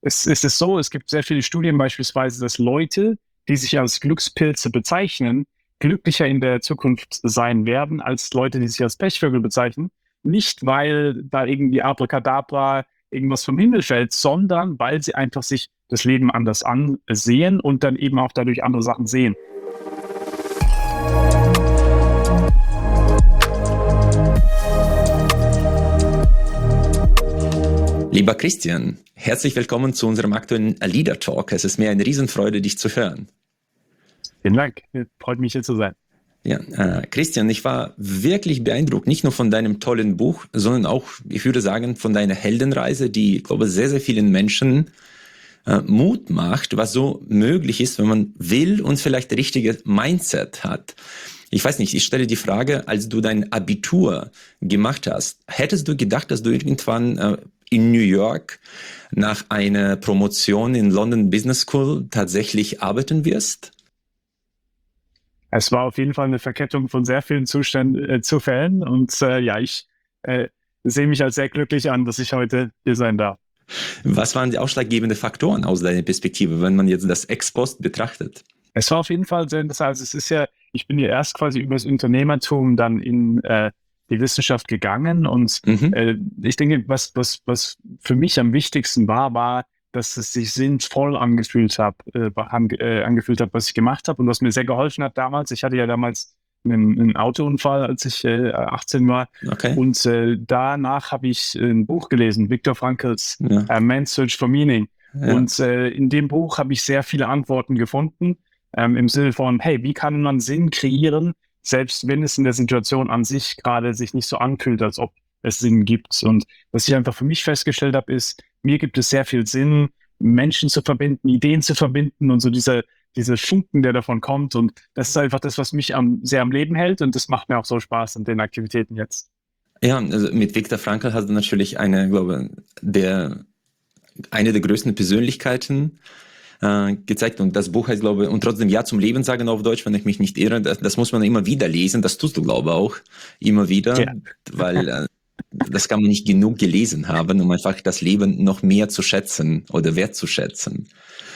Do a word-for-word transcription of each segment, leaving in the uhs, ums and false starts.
es, es ist so, es gibt sehr viele Studien beispielsweise, dass Leute, die sich als Glückspilze bezeichnen, glücklicher in der Zukunft sein werden als Leute, die sich als Pechvögel bezeichnen. Nicht, weil da irgendwie Abracadabra irgendwas vom Himmel fällt, sondern weil sie einfach sich das Leben anders ansehen und dann eben auch dadurch andere Sachen sehen. Lieber Christian, herzlich willkommen zu unserem aktuellen Leader Talk. Es ist mir eine Riesenfreude, dich zu hören. Vielen Dank, freut mich hier zu sein. Ja, äh, Christian, ich war wirklich beeindruckt, nicht nur von deinem tollen Buch, sondern auch, ich würde sagen, von deiner Heldenreise, die, ich glaube, sehr, sehr vielen Menschen äh, Mut macht, was so möglich ist, wenn man will und vielleicht das richtige Mindset hat. Ich weiß nicht, ich stelle die Frage, als du dein Abitur gemacht hast, hättest du gedacht, dass du irgendwann äh, in New York nach einer Promotion in London Business School tatsächlich arbeiten wirst? Es war auf jeden Fall eine Verkettung von sehr vielen Zuständen, äh, Zufällen und äh, ja, ich äh, sehe mich als sehr glücklich an, dass ich heute hier sein darf. Was waren die ausschlaggebenden Faktoren aus deiner Perspektive, wenn man jetzt das Ex-Post betrachtet? Es war auf jeden Fall sehr interessant. Also es ist ja, ich bin ja erst quasi über das Unternehmertum dann in äh, die Wissenschaft gegangen und Mhm. äh, ich denke, was, was, was für mich am wichtigsten war, war, dass es sich sinnvoll angefühlt hat, äh, an, äh, angefühlt hat, was ich gemacht habe und was mir sehr geholfen hat damals. Ich hatte ja damals einen, einen Autounfall, als ich äh, achtzehn war. Okay. Und äh, danach habe ich ein Buch gelesen, Viktor Frankls Ja. äh, Man's Search for Meaning. Ja. Und äh, in dem Buch habe ich sehr viele Antworten gefunden, ähm, im Sinne von, hey, wie kann man Sinn kreieren, selbst wenn es in der Situation an sich gerade sich nicht so anfühlt, als ob es Sinn gibt. Und was ich einfach für mich festgestellt habe, ist, mir gibt es sehr viel Sinn, Menschen zu verbinden, Ideen zu verbinden und so dieser diese Funken, der davon kommt. Und das ist einfach das, was mich am, sehr am Leben hält. Und das macht mir auch so Spaß an den Aktivitäten jetzt. Ja, also mit Viktor Frankl hast du natürlich eine, glaube der eine der größten Persönlichkeiten äh, gezeigt. Und das Buch heißt, glaube ich, und trotzdem Ja zum Leben sagen auf Deutsch, wenn ich mich nicht irre. Das, das muss man immer wieder lesen. Das tust du, glaube ich, auch immer wieder, Ja. weil äh, das kann man nicht genug gelesen haben, um einfach das Leben noch mehr zu schätzen oder wertzuschätzen.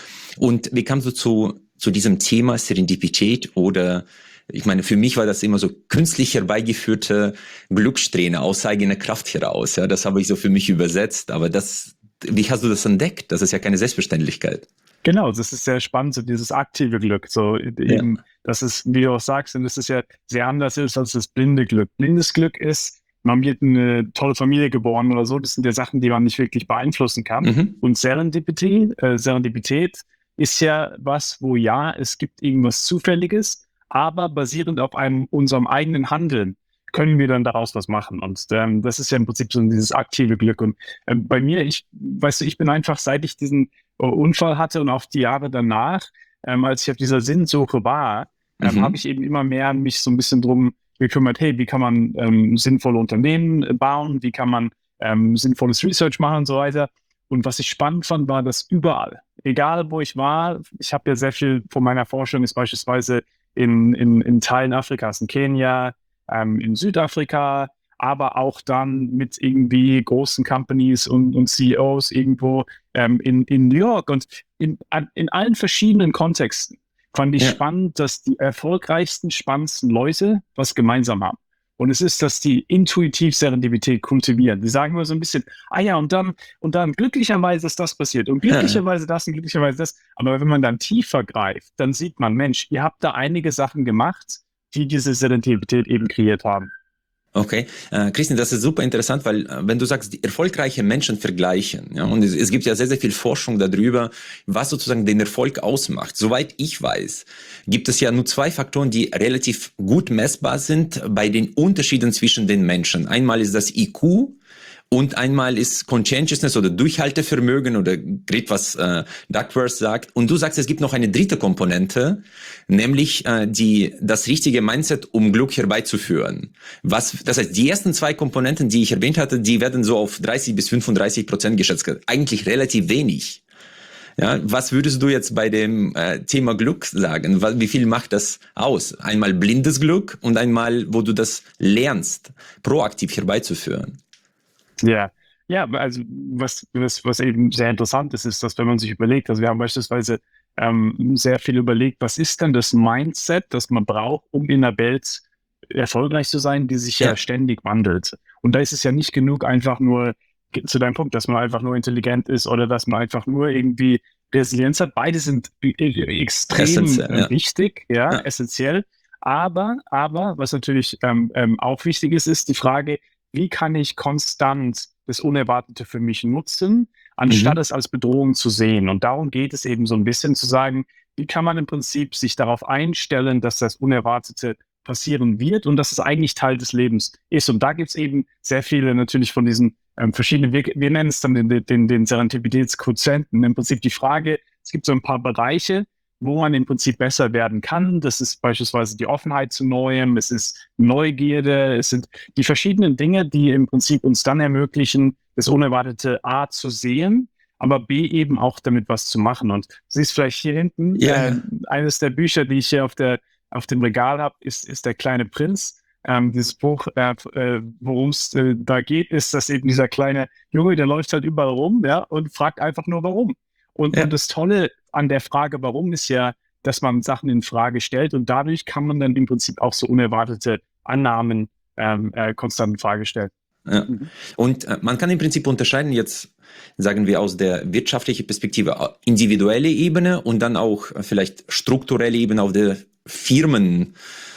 Und wie kamst du zu, zu diesem Thema Serendipität oder, ich meine, für mich war das immer so künstlich herbeigeführte Glückssträhne aus eigener Kraft heraus. Ja, das habe ich so für mich übersetzt. Aber das, wie hast du das entdeckt? Das ist ja keine Selbstverständlichkeit. Genau, das ist sehr spannend, so dieses aktive Glück. So eben, ja. Das ist, wie du auch sagst, und das ist ja sehr anders ist als das blinde Glück. Blindes Glück ist, man wird in eine tolle Familie geboren oder so. Das sind ja Sachen, die man nicht wirklich beeinflussen kann. Mhm. Und Serendipität, äh, Serendipität ist ja was, wo ja, es gibt irgendwas Zufälliges, aber basierend auf einem, unserem eigenen Handeln können wir dann daraus was machen. Und ähm, das ist ja im Prinzip so dieses aktive Glück. Und äh, bei mir, ich, weißt du, ich bin einfach, seit ich diesen äh, Unfall hatte und auch die Jahre danach, ähm, als ich auf dieser Sinnsuche war, ähm, mhm. habe ich eben immer mehr mich so ein bisschen drum gekümmert, hey, wie kann man ähm, sinnvolle Unternehmen bauen, wie kann man ähm, sinnvolles Research machen und so weiter. Und was ich spannend fand, war, dass überall, egal wo ich war, ich habe ja sehr viel von meiner Forschung ist beispielsweise in, in, in Teilen Afrikas, in Kenia, ähm, in Südafrika, aber auch dann mit irgendwie großen Companies und, und C E Os irgendwo ähm, in, in New York und in, in allen verschiedenen Kontexten fand ich ja. spannend, dass die erfolgreichsten, spannendsten Leute was gemeinsam haben. Und es ist, dass die intuitiv Serendipität kultivieren. Die sagen immer so ein bisschen, ah ja, und dann, und dann glücklicherweise ist das passiert und glücklicherweise das und glücklicherweise das. Aber wenn man dann tiefer greift, dann sieht man, Mensch, ihr habt da einige Sachen gemacht, die diese Serendipität eben kreiert haben. Okay, äh, Christian, das ist super interessant, weil äh, wenn du sagst, die erfolgreiche Menschen vergleichen, ja, und es, es gibt ja sehr, sehr viel Forschung darüber, was sozusagen den Erfolg ausmacht. Soweit ich weiß, gibt es ja nur zwei Faktoren, die relativ gut messbar sind bei den Unterschieden zwischen den Menschen. Einmal ist das I Q und einmal ist Conscientiousness oder Durchhaltevermögen oder gerade was äh, Duckworth sagt. Und du sagst, es gibt noch eine dritte Komponente, nämlich äh, die das richtige Mindset, um Glück herbeizuführen. Was, das heißt, die ersten zwei Komponenten, die ich erwähnt hatte, die werden so auf dreißig bis fünfunddreißig Prozent geschätzt. Eigentlich relativ wenig. Ja, was würdest du jetzt bei dem äh, Thema Glück sagen? Wie viel macht das aus? Einmal blindes Glück und einmal, wo du das lernst, proaktiv herbeizuführen. Ja, Ja, also was, was, was eben sehr interessant ist, ist, dass wenn man sich überlegt, also wir haben beispielsweise ähm, sehr viel überlegt, was ist denn das Mindset, das man braucht, um in der Welt erfolgreich zu sein, die sich ja Ja. ständig wandelt. Und da ist es ja nicht genug, einfach nur zu deinem Punkt, dass man einfach nur intelligent ist oder dass man einfach nur irgendwie Resilienz hat. Beide sind e- e- extrem Essentiell, äh, ja. wichtig, ja, Ja. essentiell. Aber, aber, was natürlich ähm, ähm, auch wichtig ist, ist die Frage, wie kann ich konstant das Unerwartete für mich nutzen, anstatt Mhm. es als Bedrohung zu sehen. Und darum geht es eben so ein bisschen zu sagen, wie kann man im Prinzip sich darauf einstellen, dass das Unerwartete passieren wird und dass es eigentlich Teil des Lebens ist. Und da gibt es eben sehr viele natürlich von diesen ähm, verschiedenen, wir, wir nennen es dann den, den, den Serendipititätsquotienten. Im Prinzip die Frage, es gibt so ein paar Bereiche, wo man im Prinzip besser werden kann. Das ist beispielsweise die Offenheit zu Neuem, es ist Neugierde, es sind die verschiedenen Dinge, die im Prinzip uns dann ermöglichen, das Unerwartete A zu sehen, aber B eben auch damit was zu machen. Und du siehst vielleicht hier hinten, Ja, äh, ja. eines der Bücher, die ich hier auf, der, auf dem Regal habe, ist, ist Der kleine Prinz. Ähm, dieses Buch, äh, äh, worum es äh, da geht, ist, dass eben dieser kleine Junge, der läuft halt überall rum, ja, und fragt einfach nur, warum. Und, und Ja. das Tolle an der Frage, warum, ist ja, dass man Sachen in Frage stellt und dadurch kann man dann im Prinzip auch so unerwartete Annahmen ähm, äh, konstant in Frage stellen. Ja. Mhm. Und äh, man kann im Prinzip unterscheiden jetzt, sagen wir aus der wirtschaftlichen Perspektive, äh, individuelle Ebene und dann auch äh, vielleicht strukturelle Ebene auf der Firmen.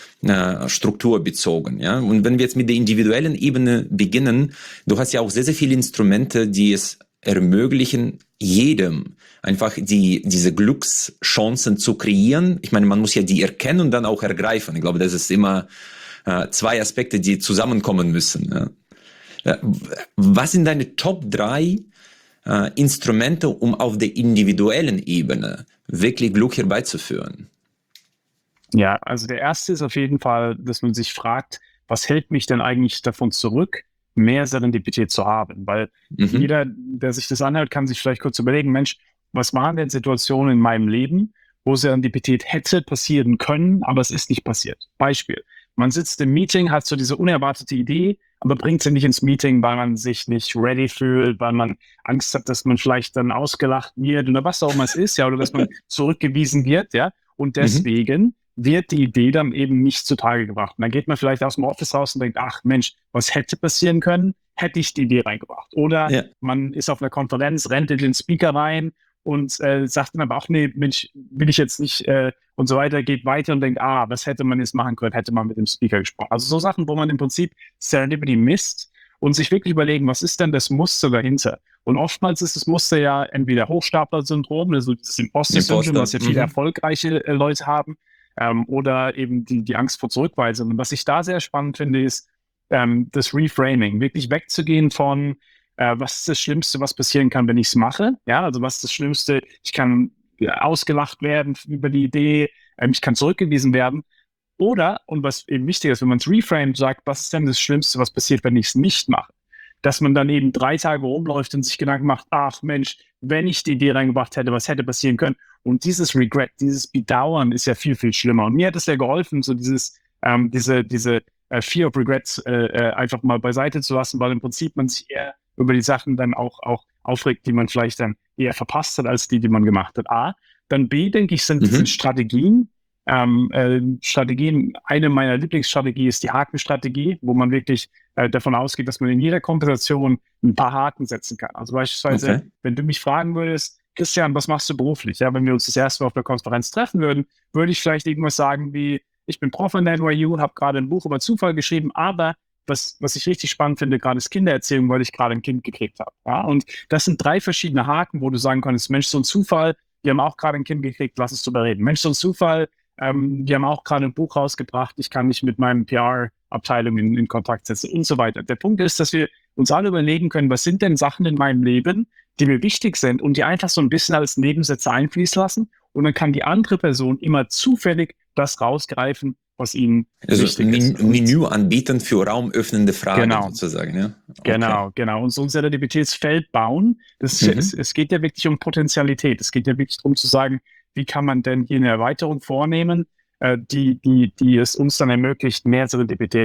äh, Struktur bezogen. Ja? Und wenn wir jetzt mit der individuellen Ebene beginnen, du hast ja auch sehr, sehr viele Instrumente, die es ermöglichen, jedem einfach die, diese Glückschancen zu kreieren. Ich meine, man muss ja die erkennen und dann auch ergreifen. Ich glaube, das ist immer äh, zwei Aspekte, die zusammenkommen müssen. Ja? Ja, was sind deine Top drei äh, Instrumente, um auf der individuellen Ebene wirklich Glück herbeizuführen? Ja, also der erste ist auf jeden Fall, dass man sich fragt, was hält mich denn eigentlich davon zurück, mehr Serendipität zu haben? Weil Mhm. jeder, der sich das anhört, kann sich vielleicht kurz überlegen, Mensch, was waren denn Situationen in meinem Leben, wo Serendipität hätte passieren können, aber es ist nicht passiert? Beispiel, man sitzt im Meeting, hat so diese unerwartete Idee, aber bringt sie nicht ins Meeting, weil man sich nicht ready fühlt, weil man Angst hat, dass man vielleicht dann ausgelacht wird oder was auch immer es ist, ja, oder dass man zurückgewiesen wird, ja. Und Mhm. deswegen wird die Idee dann eben nicht zutage gebracht. Und dann geht man vielleicht aus dem Office raus und denkt, ach Mensch, was hätte passieren können, hätte ich die Idee reingebracht. Oder Ja. man ist auf einer Konferenz, rennt in den Speaker rein und äh, sagt dann aber auch, nee, Mensch, will ich jetzt nicht äh, und so weiter, geht weiter und denkt, ah, was hätte man jetzt machen können, hätte man mit dem Speaker gesprochen. Also so Sachen, wo man im Prinzip Serendipity misst und sich wirklich überlegen, was ist denn das Muster dahinter? Und oftmals ist das Muster ja entweder Hochstapler-Syndrom, also dieses Imposter-Syndrom, Imposter. was ja viele Mhm. erfolgreiche äh, Leute haben, ähm, oder eben die, die Angst vor Zurückweisung. Und was ich da sehr spannend finde, ist ähm, das Reframing, wirklich wegzugehen von, äh, was ist das Schlimmste, was passieren kann, wenn ich es mache? Ja, also was ist das Schlimmste? Ich kann ja, ausgelacht werden über die Idee, ähm, ich kann zurückgewiesen werden. Oder, und was eben wichtig ist, wenn man es reframed, sagt, was ist denn das Schlimmste, was passiert, wenn ich es nicht mache? Dass man dann eben drei Tage rumläuft und sich Gedanken macht, ach Mensch, wenn ich die Idee reingebracht hätte, was hätte passieren können? Und dieses Regret, dieses Bedauern ist ja viel, viel schlimmer. Und mir hat es ja geholfen, so dieses, ähm, diese, diese äh, Fear of Regrets äh, äh, einfach mal beiseite zu lassen, weil im Prinzip man sich eher über die Sachen dann auch, auch aufregt, die man vielleicht dann eher verpasst hat, als die, die man gemacht hat. A. Dann B, denke ich, sind, sind Mhm. Strategien, ähm, äh, Strategien, eine meiner Lieblingsstrategien ist die Hakenstrategie, wo man wirklich äh, davon ausgeht, dass man in jeder Konversation ein paar Haken setzen kann. Also beispielsweise, Okay. wenn du mich fragen würdest, Christian, was machst du beruflich? Ja, wenn wir uns das erste Mal auf der Konferenz treffen würden, würde ich vielleicht irgendwas sagen wie, ich bin Prof an der N Y U, habe gerade ein Buch über Zufall geschrieben, aber was, was ich richtig spannend finde, gerade ist Kindererziehung, weil ich gerade ein Kind gekriegt habe. Ja, und das sind drei verschiedene Haken, wo du sagen kannst, Mensch, so ein Zufall, wir haben auch gerade ein Kind gekriegt, lass uns drüber reden. Mensch, so ein Zufall, ähm, wir haben auch gerade ein Buch rausgebracht, ich kann mich mit meinem P R-Abteilung in, in Kontakt setzen und so weiter. Der Punkt ist, dass wir uns alle überlegen können, was sind denn Sachen in meinem Leben, die mir wichtig sind und die einfach so ein bisschen als Nebensätze einfließen lassen und dann kann die andere Person immer zufällig das rausgreifen, was ihnen Also wichtig Men ist. Und Menü anbieten für raumöffnende Fragen genau, sozusagen, ja? Okay. genau, genau. Und so ein Serendipititätsfeld bauen, das ist, ja- es, Mhm. es geht ja wirklich um Potentialität. Es geht ja wirklich darum zu sagen, wie kann man denn hier eine Erweiterung vornehmen, äh, die, die, die es uns dann ermöglicht, mehr Serendipität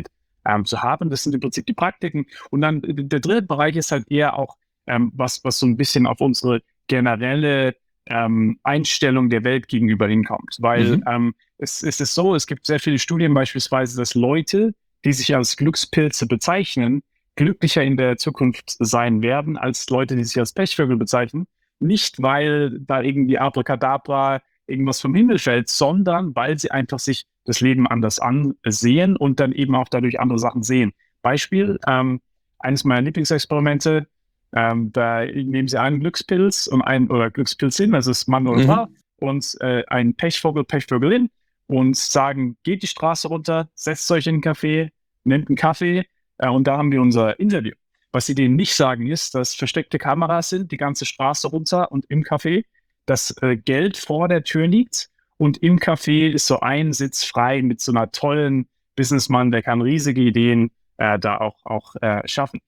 ähm, zu haben. Das sind im Prinzip die Praktiken. Und dann äh, der dritte Bereich ist halt eher auch ähm, was, was so ein bisschen auf unsere generelle ähm, Einstellung der Welt gegenüber hinkommt. Weil Mhm. ähm, es, es ist so, es gibt sehr viele Studien beispielsweise, dass Leute, die sich als Glückspilze bezeichnen, glücklicher in der Zukunft sein werden als Leute, die sich als Pechvögel bezeichnen. Nicht, weil da irgendwie Abracadabra irgendwas vom Himmel fällt, sondern weil sie einfach sich das Leben anders ansehen und dann eben auch dadurch andere Sachen sehen. Beispiel, ähm, eines meiner Lieblingsexperimente, ähm, da nehmen sie einen Glückspilz und ein, oder Glückspilzin, also ist Mann oder Frau, Mhm. und äh, einen Pechvogel, Pechvögelin und sagen, geht die Straße runter, setzt euch in einen Café, nehmt einen Kaffee äh, und da haben wir unser Interview. Was sie denen nicht sagen, ist, dass versteckte Kameras sind, die ganze Straße runter und im Café, dass äh, Geld vor der Tür liegt und im Café ist so ein Sitz frei mit so einer tollen Businessman, der kann riesige Ideen äh, da auch, auch äh, schaffen.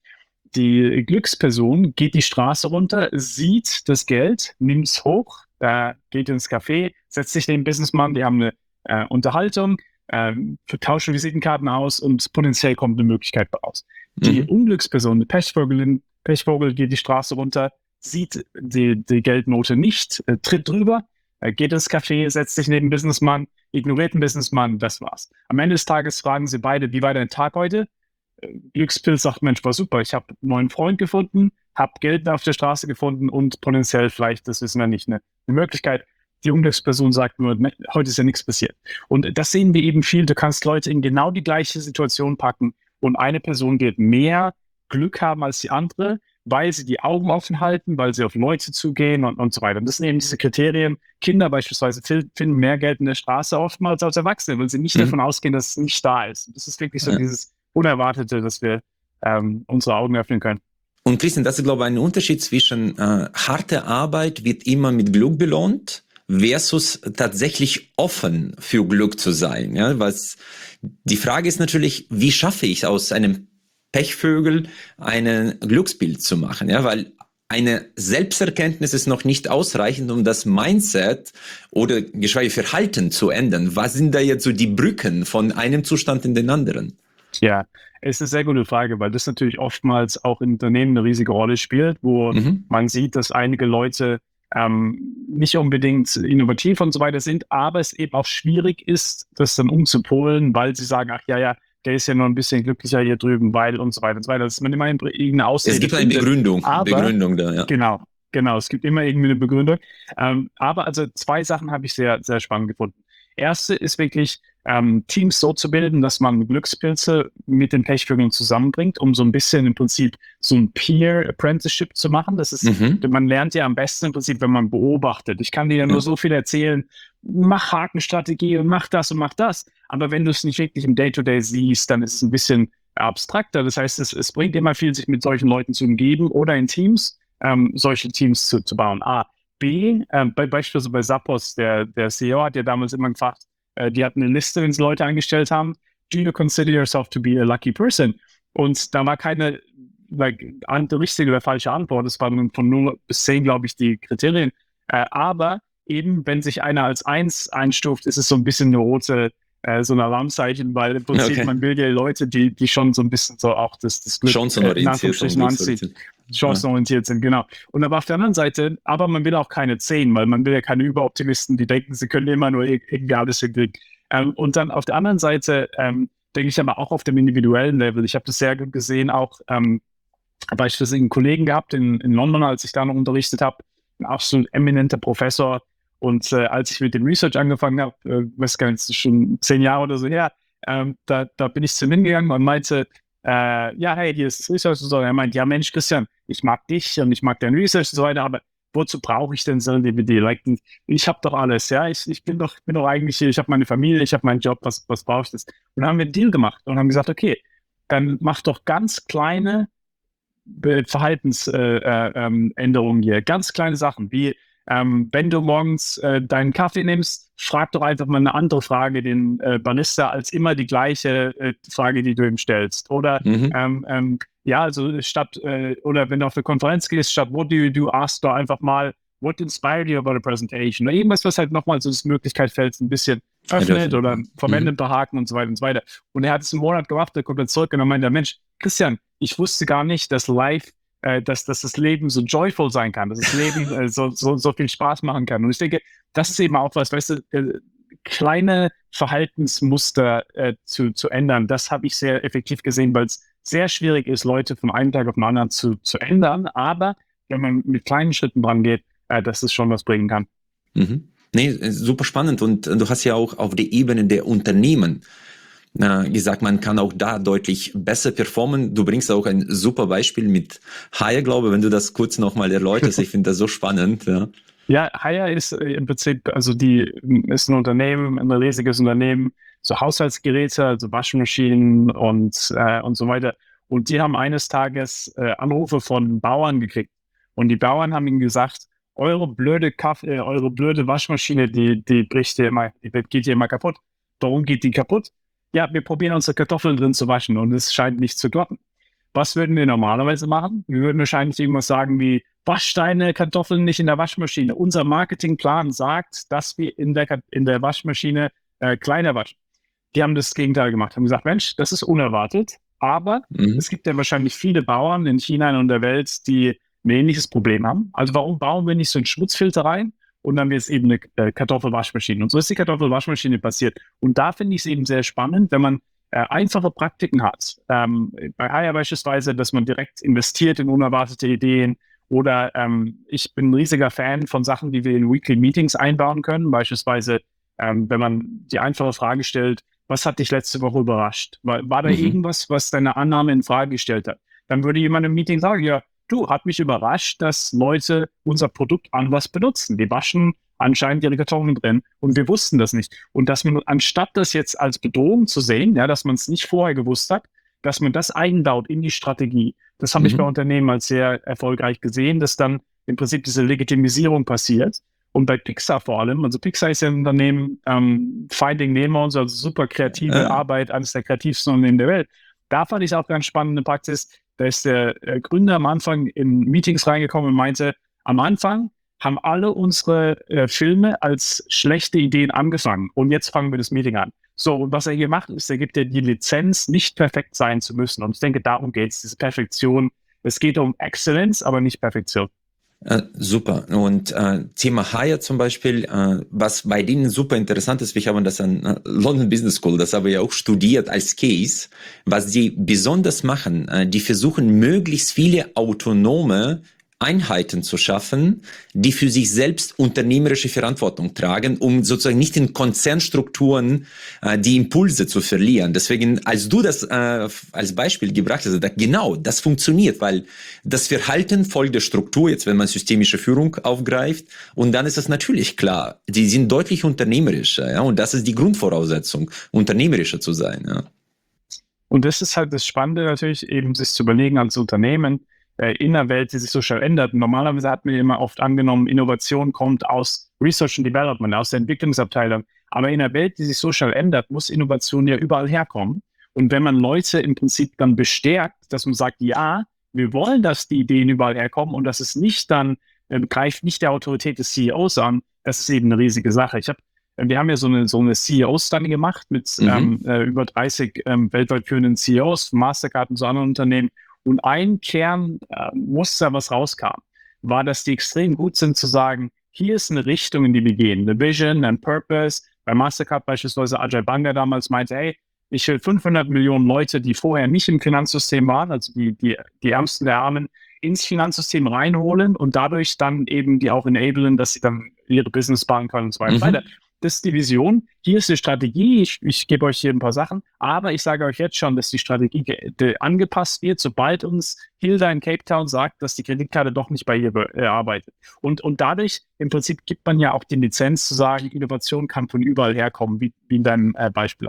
Die Glücksperson geht die Straße runter, sieht das Geld, nimmt es hoch, äh, geht ins Café, setzt sich den Businessman, die haben eine äh, Unterhaltung, äh, tauschen Visitenkarten aus und potenziell kommt eine Möglichkeit raus. Die Mhm. Unglücksperson, die Pechvogelin, Pechvogel geht die Straße runter, sieht die, die Geldnote nicht, äh, tritt drüber, äh, geht ins Café, setzt sich neben den Businessman, ignoriert den Businessman, das war's. Am Ende des Tages fragen sie beide, wie war dein Tag heute? Glückspilz sagt, Mensch, war super, ich habe einen neuen Freund gefunden, habe Geld auf der Straße gefunden und potenziell vielleicht, das wissen wir nicht, eine, eine Möglichkeit. Die Unglücksperson sagt nur, ne, heute ist ja nichts passiert. Und das sehen wir eben viel. Du kannst Leute in genau die gleiche Situation packen und eine Person wird mehr Glück haben als die andere, weil sie die Augen offen halten, weil sie auf Leute zugehen und, und so weiter. Und das sind eben diese Kriterien. Kinder beispielsweise finden mehr Geld in der Straße oftmals als Erwachsene, weil sie nicht Mhm. davon ausgehen, dass es nicht da ist. Das ist wirklich so Ja. dieses Unerwartete, dass wir ähm, unsere Augen öffnen können. Und Christian, das ist, glaube ich, ein Unterschied zwischen äh, harte Arbeit wird immer mit Glück belohnt versus tatsächlich offen für Glück zu sein. Ja, was die Frage ist natürlich, wie schaffe ich aus einem Pechvögel einen Glücksbild zu machen? Ja, weil eine Selbsterkenntnis ist noch nicht ausreichend, um das Mindset oder geschweige Verhalten zu ändern. Was sind da jetzt so die Brücken von einem Zustand in den anderen? Ja, ist eine sehr gute Frage, weil das natürlich oftmals auch in Unternehmen eine riesige Rolle spielt, wo Mhm. man sieht, dass einige Leute ähm, nicht unbedingt innovativ und so weiter sind, aber es eben auch schwierig ist, das dann umzupolen, weil sie sagen, ach ja, ja, der ist ja nur ein bisschen glücklicher hier drüben, weil und so weiter und so weiter. Dass man immer irgendeine Es Ausrede gibt eine findet. Begründung, Aber, Begründung da, ja. genau, genau, es gibt immer irgendwie eine Begründung. Ähm, aber also zwei Sachen habe ich sehr, sehr spannend gefunden. Erste ist wirklich, ähm, Teams so zu bilden, dass man Glückspilze mit den Pechvögeln zusammenbringt, um so ein bisschen im Prinzip so ein Peer-Apprenticeship zu machen. Das ist, Mhm. man lernt ja am besten im Prinzip, wenn man beobachtet. Ich kann dir ja nur Ja. so viel erzählen, mach Hakenstrategie und mach das und mach das. Aber wenn du es nicht wirklich im Day-to-Day siehst, dann ist es ein bisschen abstrakter. Das heißt, es, es bringt immer viel, sich mit solchen Leuten zu umgeben oder in Teams ähm, solche Teams zu, zu bauen. A. B, äh, bei, beispielsweise bei Zappos, der, der C E O hat ja damals immer gefragt, äh, die hatten eine Liste, wenn sie Leute eingestellt haben, do you consider yourself to be a lucky person? Und da war keine like, richtige oder falsche Antwort, es waren von null bis zehn, glaube ich, die Kriterien. Äh, aber eben, wenn sich einer als eins einstuft, ist es so ein bisschen eine rote, äh, so ein Alarmzeichen, weil im Prinzip Okay. man will ja Leute, die, die schon so ein bisschen so auch das, das Glück äh, in Anführungsstrichen anziehen. Chancenorientiert sind, genau. Und aber auf der anderen Seite, aber man will auch keine zehn, weil man will ja keine Überoptimisten, die denken, sie können immer nur irgendwie alles hinkriegen. Ähm, und dann auf der anderen Seite ähm, denke ich aber auch auf dem individuellen Level. Ich habe das sehr gut gesehen, auch ähm, beispielsweise einen Kollegen gehabt in, in London, als ich da noch unterrichtet habe, ein absolut eminenter Professor. Und äh, als ich mit dem Research angefangen habe, äh, weiß gar nicht, schon zehn Jahre oder so her, ähm, da, da bin ich zu ihm hingegangen und meinte, äh, ja, hey, hier ist das Research und so. Und er meint, ja, Mensch, Christian, ich mag dich und ich mag dein Research und so weiter, aber wozu brauche ich denn so ein D V D? Like, ich habe doch alles, ja, ich, ich bin doch, bin doch eigentlich hier, ich habe meine Familie, ich habe meinen Job, was, was brauche ich das? Und dann haben wir einen Deal gemacht und haben gesagt, okay, dann mach doch ganz kleine Verhaltensänderungen äh, äh, hier, ganz kleine Sachen, wie ähm, wenn du morgens äh, deinen Kaffee nimmst, frag doch einfach mal eine andere Frage den äh, Barista als immer die gleiche äh, Frage, die du ihm stellst. Oder Mhm. ähm, ähm, ja, also statt, äh, oder wenn du auf eine Konferenz gehst, statt what do you do, ask doch einfach mal, what inspired you about a presentation? Oder irgendwas, was halt nochmal so das Möglichkeit fällt, ein bisschen öffnet oder verwendet ein paar Haken und so weiter und so weiter. Und er hat es einen Monat gemacht, der kommt dann zurück und dann meint der Mensch, Christian, ich wusste gar nicht, dass live, äh, dass, dass das Leben so joyful sein kann, dass das Leben äh, so, so, so viel Spaß machen kann. Und ich denke, das ist eben auch was, weißt du, äh, kleine Verhaltensmuster äh, zu, zu ändern, das habe ich sehr effektiv gesehen, weil es sehr schwierig ist, Leute von einem Tag auf den anderen zu, zu ändern. Aber wenn man mit kleinen Schritten dran geht, äh, dass es schon was bringen kann. Mhm. Nee, super spannend. Und du hast ja auch auf der Ebene der Unternehmen äh, gesagt, man kann auch da deutlich besser performen. Du bringst auch ein super Beispiel mit Hire, glaube ich, wenn du das kurz nochmal erläuterst. Ich finde das so spannend. Ja. Ja, Hire ist im Prinzip, also die ist ein Unternehmen, ein riesiges Unternehmen, so Haushaltsgeräte, also Waschmaschinen und, äh, und so weiter. Und die haben eines Tages äh, Anrufe von Bauern gekriegt. Und die Bauern haben ihnen gesagt, eure blöde Kaff äh, eure blöde Waschmaschine, die, die bricht hier immer, die geht hier immer kaputt. Warum geht die kaputt? Ja, wir probieren unsere Kartoffeln drin zu waschen und es scheint nicht zu klappen. Was würden wir normalerweise machen? Wir würden wahrscheinlich irgendwas sagen wie, wasch deine Kartoffeln nicht in der Waschmaschine. Unser Marketingplan sagt, dass wir in der, in der Waschmaschine äh, kleiner waschen. Die haben das Gegenteil gemacht, haben gesagt, Mensch, das ist unerwartet, aber mhm. es gibt ja wahrscheinlich viele Bauern in China und der Welt, die ein ähnliches Problem haben. Also warum bauen wir nicht so einen Schmutzfilter rein und dann wird es eben eine äh, Kartoffelwaschmaschine. Und so ist die Kartoffelwaschmaschine passiert. Und da finde ich es eben sehr spannend, wenn man äh, einfache Praktiken hat. Ähm, bei Hire beispielsweise, dass man direkt investiert in unerwartete Ideen. Oder ähm, ich bin ein riesiger Fan von Sachen, die wir in Weekly Meetings einbauen können. Beispielsweise, ähm, wenn man die einfache Frage stellt, was hat dich letzte Woche überrascht? War, war da mhm. irgendwas, was deine Annahme in Frage gestellt hat? Dann würde jemand im Meeting sagen, ja, du, hat mich überrascht, dass Leute unser Produkt anders benutzen. Die waschen anscheinend ihre Kartoffeln drin und wir wussten das nicht. Und dass man, anstatt das jetzt als Bedrohung zu sehen, ja, dass man es nicht vorher gewusst hat, dass man das einbaut in die Strategie. Das habe mhm. ich bei Unternehmen als sehr erfolgreich gesehen, dass dann im Prinzip diese Legitimisierung passiert. Und bei Pixar vor allem, also Pixar ist ja ein Unternehmen, ähm, Finding Nemo, also super kreative äh. Arbeit, eines der kreativsten Unternehmen der Welt. Da fand ich auch ganz spannende Praxis. Da ist der äh, Gründer am Anfang in Meetings reingekommen und meinte, am Anfang haben alle unsere äh, Filme als schlechte Ideen angefangen und jetzt fangen wir das Meeting an. So, und was er hier macht, ist, er gibt dir die Lizenz, nicht perfekt sein zu müssen. Und ich denke, darum geht es, diese Perfektion. Es geht um Exzellenz, aber nicht Perfektion. Äh, super. Und äh, Thema Hire zum Beispiel, äh, was bei denen super interessant ist, wir haben das an äh, London Business School, das haben wir auch studiert als Case, was die besonders machen, äh, die versuchen möglichst viele autonome Einheiten zu schaffen, die für sich selbst unternehmerische Verantwortung tragen, um sozusagen nicht in Konzernstrukturen äh, die Impulse zu verlieren. Deswegen, als du das äh, als Beispiel gebracht hast, da, genau, das funktioniert, weil das Verhalten folgt der Struktur, jetzt wenn man systemische Führung aufgreift, und dann ist es natürlich klar, die sind deutlich unternehmerischer, ja, und das ist die Grundvoraussetzung, unternehmerischer zu sein, ja. Und das ist halt das Spannende natürlich, eben sich zu überlegen als Unternehmen, in einer Welt, die sich so schnell ändert. Normalerweise hat man immer oft angenommen, Innovation kommt aus Research and Development, aus der Entwicklungsabteilung. Aber in einer Welt, die sich so schnell ändert, muss Innovation ja überall herkommen. Und wenn man Leute im Prinzip dann bestärkt, dass man sagt, ja, wir wollen, dass die Ideen überall herkommen und dass es nicht dann, äh, greift nicht der Autorität des C E Os an, das ist eben eine riesige Sache. Ich hab, wir haben ja so eine, so eine C E O-Study gemacht mit mhm. ähm, äh, über dreißig ähm, weltweit führenden C E Os, Mastercard und so anderen Unternehmen. Und ein Kernmuster, äh, was rauskam, war, dass die extrem gut sind zu sagen, hier ist eine Richtung, in die wir gehen, eine Vision, ein Purpose. Bei Mastercard beispielsweise Ajay Banga damals meinte, hey, ich will fünfhundert Millionen Leute, die vorher nicht im Finanzsystem waren, also die, die, die Ärmsten der Armen, ins Finanzsystem reinholen und dadurch dann eben die auch enablen, dass sie dann ihre Business bauen können und so weiter. Mhm. Das ist die Vision. Hier ist die Strategie. Ich, ich gebe euch hier ein paar Sachen. Aber ich sage euch jetzt schon, dass die Strategie de, angepasst wird, sobald uns Hilda in Cape Town sagt, dass die Kreditkarte doch nicht bei ihr äh, arbeitet. Und, und dadurch im Prinzip gibt man ja auch die Lizenz zu sagen, Innovation kann von überall herkommen, wie, wie in deinem äh, Beispiel auch.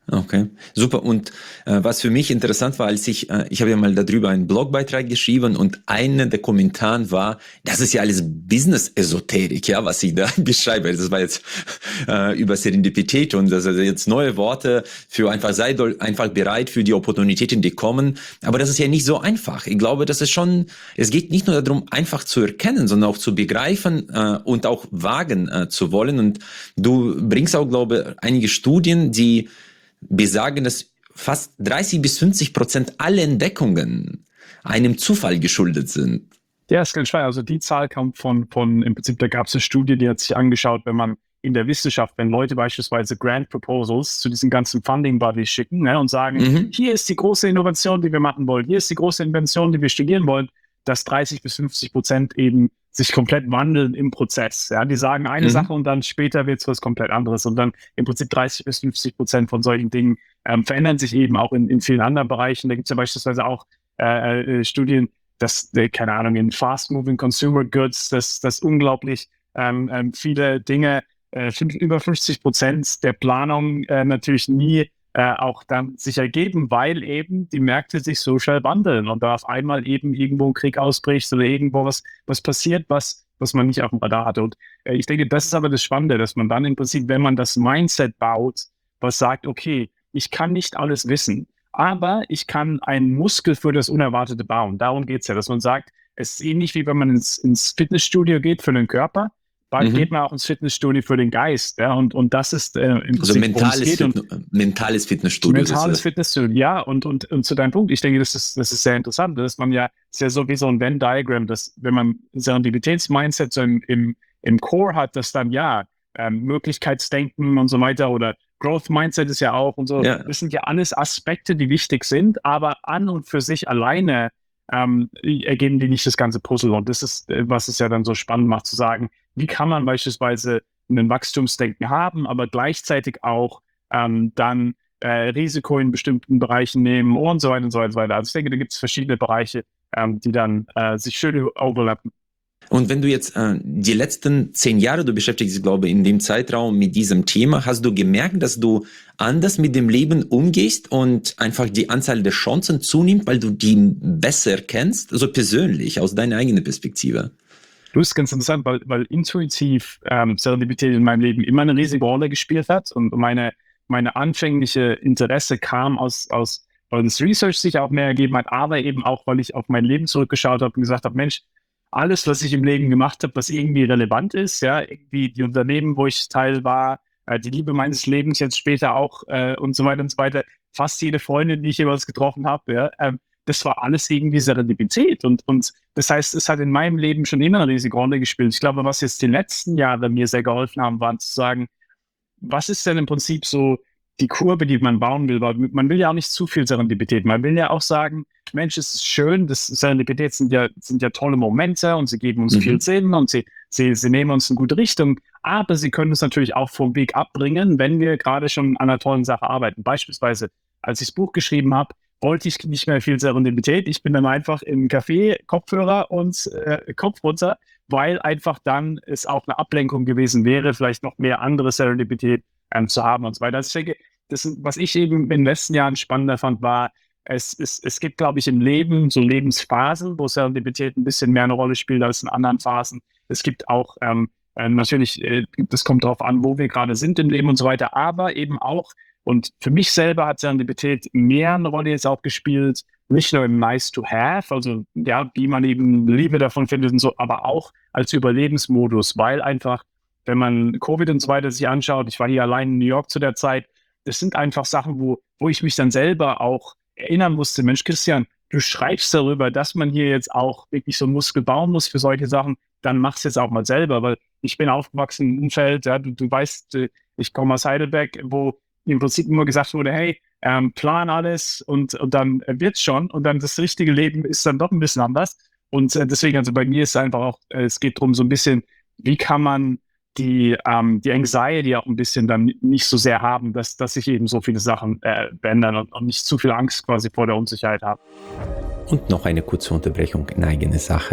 Okay, super. Und äh, was für mich interessant war, als ich, äh, ich habe ja mal darüber einen Blogbeitrag geschrieben und einer der Kommentaren war, das ist ja alles Business-Esoterik, ja, was ich da beschreibe. Das war jetzt äh, über Serendipität und das sind jetzt neue Worte für einfach, sei do, einfach bereit für die Opportunitäten, die kommen. Aber das ist ja nicht so einfach. Ich glaube, das ist schon, es geht nicht nur darum, einfach zu erkennen, sondern auch zu begreifen äh, und auch wagen äh, zu wollen. Und du bringst auch, glaube ich, einige Studien, die besagen, dass fast dreißig bis fünfzig Prozent aller Entdeckungen einem Zufall geschuldet sind. Ja, ist ganz schwer. Also die Zahl kommt von, von im Prinzip, da gab es eine Studie, die hat sich angeschaut, wenn man in der Wissenschaft, wenn Leute beispielsweise Grant Proposals zu diesen ganzen Funding Bodies schicken, ne, und sagen, mhm. hier ist die große Innovation, die wir machen wollen, hier ist die große Invention, die wir studieren wollen, dass dreißig bis fünfzig Prozent eben sich komplett wandeln im Prozess. Ja, die sagen eine mhm. Sache und dann später wird es was komplett anderes. Und dann im Prinzip dreißig bis fünfzig Prozent von solchen Dingen ähm, verändern sich eben auch in, in vielen anderen Bereichen. Da gibt es ja beispielsweise auch äh, äh, Studien, dass, äh, keine Ahnung, in Fast-Moving Consumer Goods, dass, dass unglaublich ähm, ähm, viele Dinge, äh, über fünfzig Prozent der Planung äh, natürlich nie Äh, auch dann sich ergeben, weil eben die Märkte sich so schnell wandeln und da auf einmal eben irgendwo ein Krieg ausbricht oder irgendwo was, was passiert, was, was man nicht auf dem Radar hatte. Und äh, ich denke, das ist aber das Spannende, dass man dann im Prinzip, wenn man das Mindset baut, was sagt, okay, ich kann nicht alles wissen, aber ich kann einen Muskel für das Unerwartete bauen. Darum geht es ja, dass man sagt, es ist ähnlich wie wenn man ins, ins Fitnessstudio geht für den Körper, dann mhm. geht man auch ins Fitnessstudio für den Geist. Ja, und, und das ist äh, im Prinzip, also mentales, Fit und, mentales Fitnessstudio. Mentales Fitnessstudio, ja. Und, und, und zu deinem Punkt, ich denke, das ist, das ist sehr interessant, dass man ja, ist ja so wie so ein Venn-Diagram, dass wenn man Serendipitäts-Mindset so im, im, im Core hat, dass dann ja ähm, Möglichkeitsdenken und so weiter oder Growth-Mindset ist ja auch und so. Ja. Das sind ja alles Aspekte, die wichtig sind, aber an und für sich alleine ähm, ergeben die nicht das ganze Puzzle. Und das ist, was es ja dann so spannend macht, zu sagen, wie kann man beispielsweise ein Wachstumsdenken haben, aber gleichzeitig auch ähm, dann äh, Risiko in bestimmten Bereichen nehmen und so weiter und so weiter. Also ich denke, da gibt es verschiedene Bereiche, ähm, die dann äh, sich schön overlappen. Und wenn du jetzt äh, die letzten zehn Jahre, du beschäftigst dich, glaube ich, in dem Zeitraum mit diesem Thema, hast du gemerkt, dass du anders mit dem Leben umgehst und einfach die Anzahl der Chancen zunimmt, weil du die besser kennst, also persönlich, aus deiner eigenen Perspektive? Du, ist ganz interessant, weil, weil intuitiv ähm, Serendipität in meinem Leben immer eine riesige Rolle gespielt hat und meine, meine anfängliche Interesse kam aus, aus, weil das Research sich auch mehr ergeben hat, aber eben auch, weil ich auf mein Leben zurückgeschaut habe und gesagt habe, Mensch, alles, was ich im Leben gemacht habe, was irgendwie relevant ist, ja, irgendwie die Unternehmen, wo ich Teil war, äh, die Liebe meines Lebens jetzt später auch äh, und so weiter und so weiter, fast jede Freundin, die ich jeweils getroffen habe, ja, ähm, das war alles irgendwie Serendipität und, und das heißt, es hat in meinem Leben schon immer eine riesige Rolle gespielt. Ich glaube, was jetzt die letzten Jahre mir sehr geholfen haben, waren zu sagen, was ist denn im Prinzip so die Kurve, die man bauen will, weil man will ja auch nicht zu viel Serendipität. Man will ja auch sagen, Mensch, es ist schön, das Serendipität sind ja, sind ja tolle Momente und sie geben uns mhm. viel Sinn und sie, sie, sie nehmen uns in gute Richtung, aber sie können uns natürlich auch vom Weg abbringen, wenn wir gerade schon an einer tollen Sache arbeiten. Beispielsweise, als ich das Buch geschrieben habe, wollte ich nicht mehr viel Serendipität. Ich bin dann einfach im Café, Kopfhörer und äh, Kopf runter, weil einfach dann es auch eine Ablenkung gewesen wäre, vielleicht noch mehr andere Serendipität ähm, zu haben und so weiter. Also ich denke, das, was ich eben in den letzten Jahren spannender fand, war, es, es, es gibt, glaube ich, im Leben so Lebensphasen, wo Serendipität ein bisschen mehr eine Rolle spielt als in anderen Phasen. Es gibt auch ähm, äh, natürlich, äh, das kommt darauf an, wo wir gerade sind im Leben und so weiter, aber eben auch, und für mich selber hat Serendipität mehr eine Rolle jetzt auch gespielt, nicht nur im Nice to Have, also ja, wie man eben Liebe davon findet und so, aber auch als Überlebensmodus, weil einfach, wenn man Covid und so weiter sich anschaut, ich war hier allein in New York zu der Zeit, das sind einfach Sachen, wo, wo ich mich dann selber auch erinnern musste, Mensch, Christian, du schreibst darüber, dass man hier jetzt auch wirklich so einen Muskel bauen muss für solche Sachen, dann mach's jetzt auch mal selber, weil ich bin aufgewachsen im Umfeld, ja, du, du weißt, ich komme aus Heidelberg, wo im Prinzip immer gesagt wurde, hey, ähm, plan alles und, und dann wird's schon und dann das richtige Leben ist dann doch ein bisschen anders und äh, deswegen, also bei mir ist es einfach auch, äh, es geht darum so ein bisschen, wie kann man die, ähm, die Anxiety auch ein bisschen dann nicht so sehr haben, dass, dass sich eben so viele Sachen äh, ändern und, und nicht zu viel Angst quasi vor der Unsicherheit haben. Und noch eine kurze Unterbrechung in eigene Sache.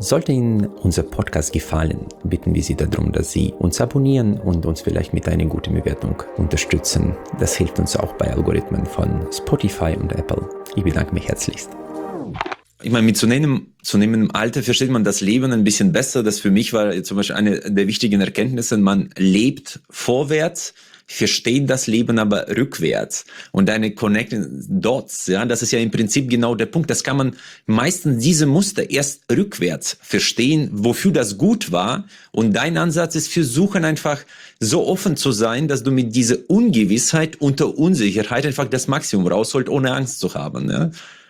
Sollte Ihnen unser Podcast gefallen, bitten wir Sie darum, dass Sie uns abonnieren und uns vielleicht mit einer guten Bewertung unterstützen. Das hilft uns auch bei Algorithmen von Spotify und Apple. Ich bedanke mich herzlichst. Ich meine, mit zunehmendem, zunehmendem Alter versteht man das Leben ein bisschen besser. Das für mich war zum Beispiel eine der wichtigen Erkenntnisse. Man lebt vorwärts, versteht das Leben aber rückwärts. Und deine Connecting Dots, ja, das ist ja im Prinzip genau der Punkt. Das kann man meistens diese Muster erst rückwärts verstehen, wofür das gut war. Und dein Ansatz ist, versuchen einfach so offen zu sein, dass du mit dieser Ungewissheit und der Unsicherheit einfach das Maximum rausholt, ohne Angst zu haben. Ja.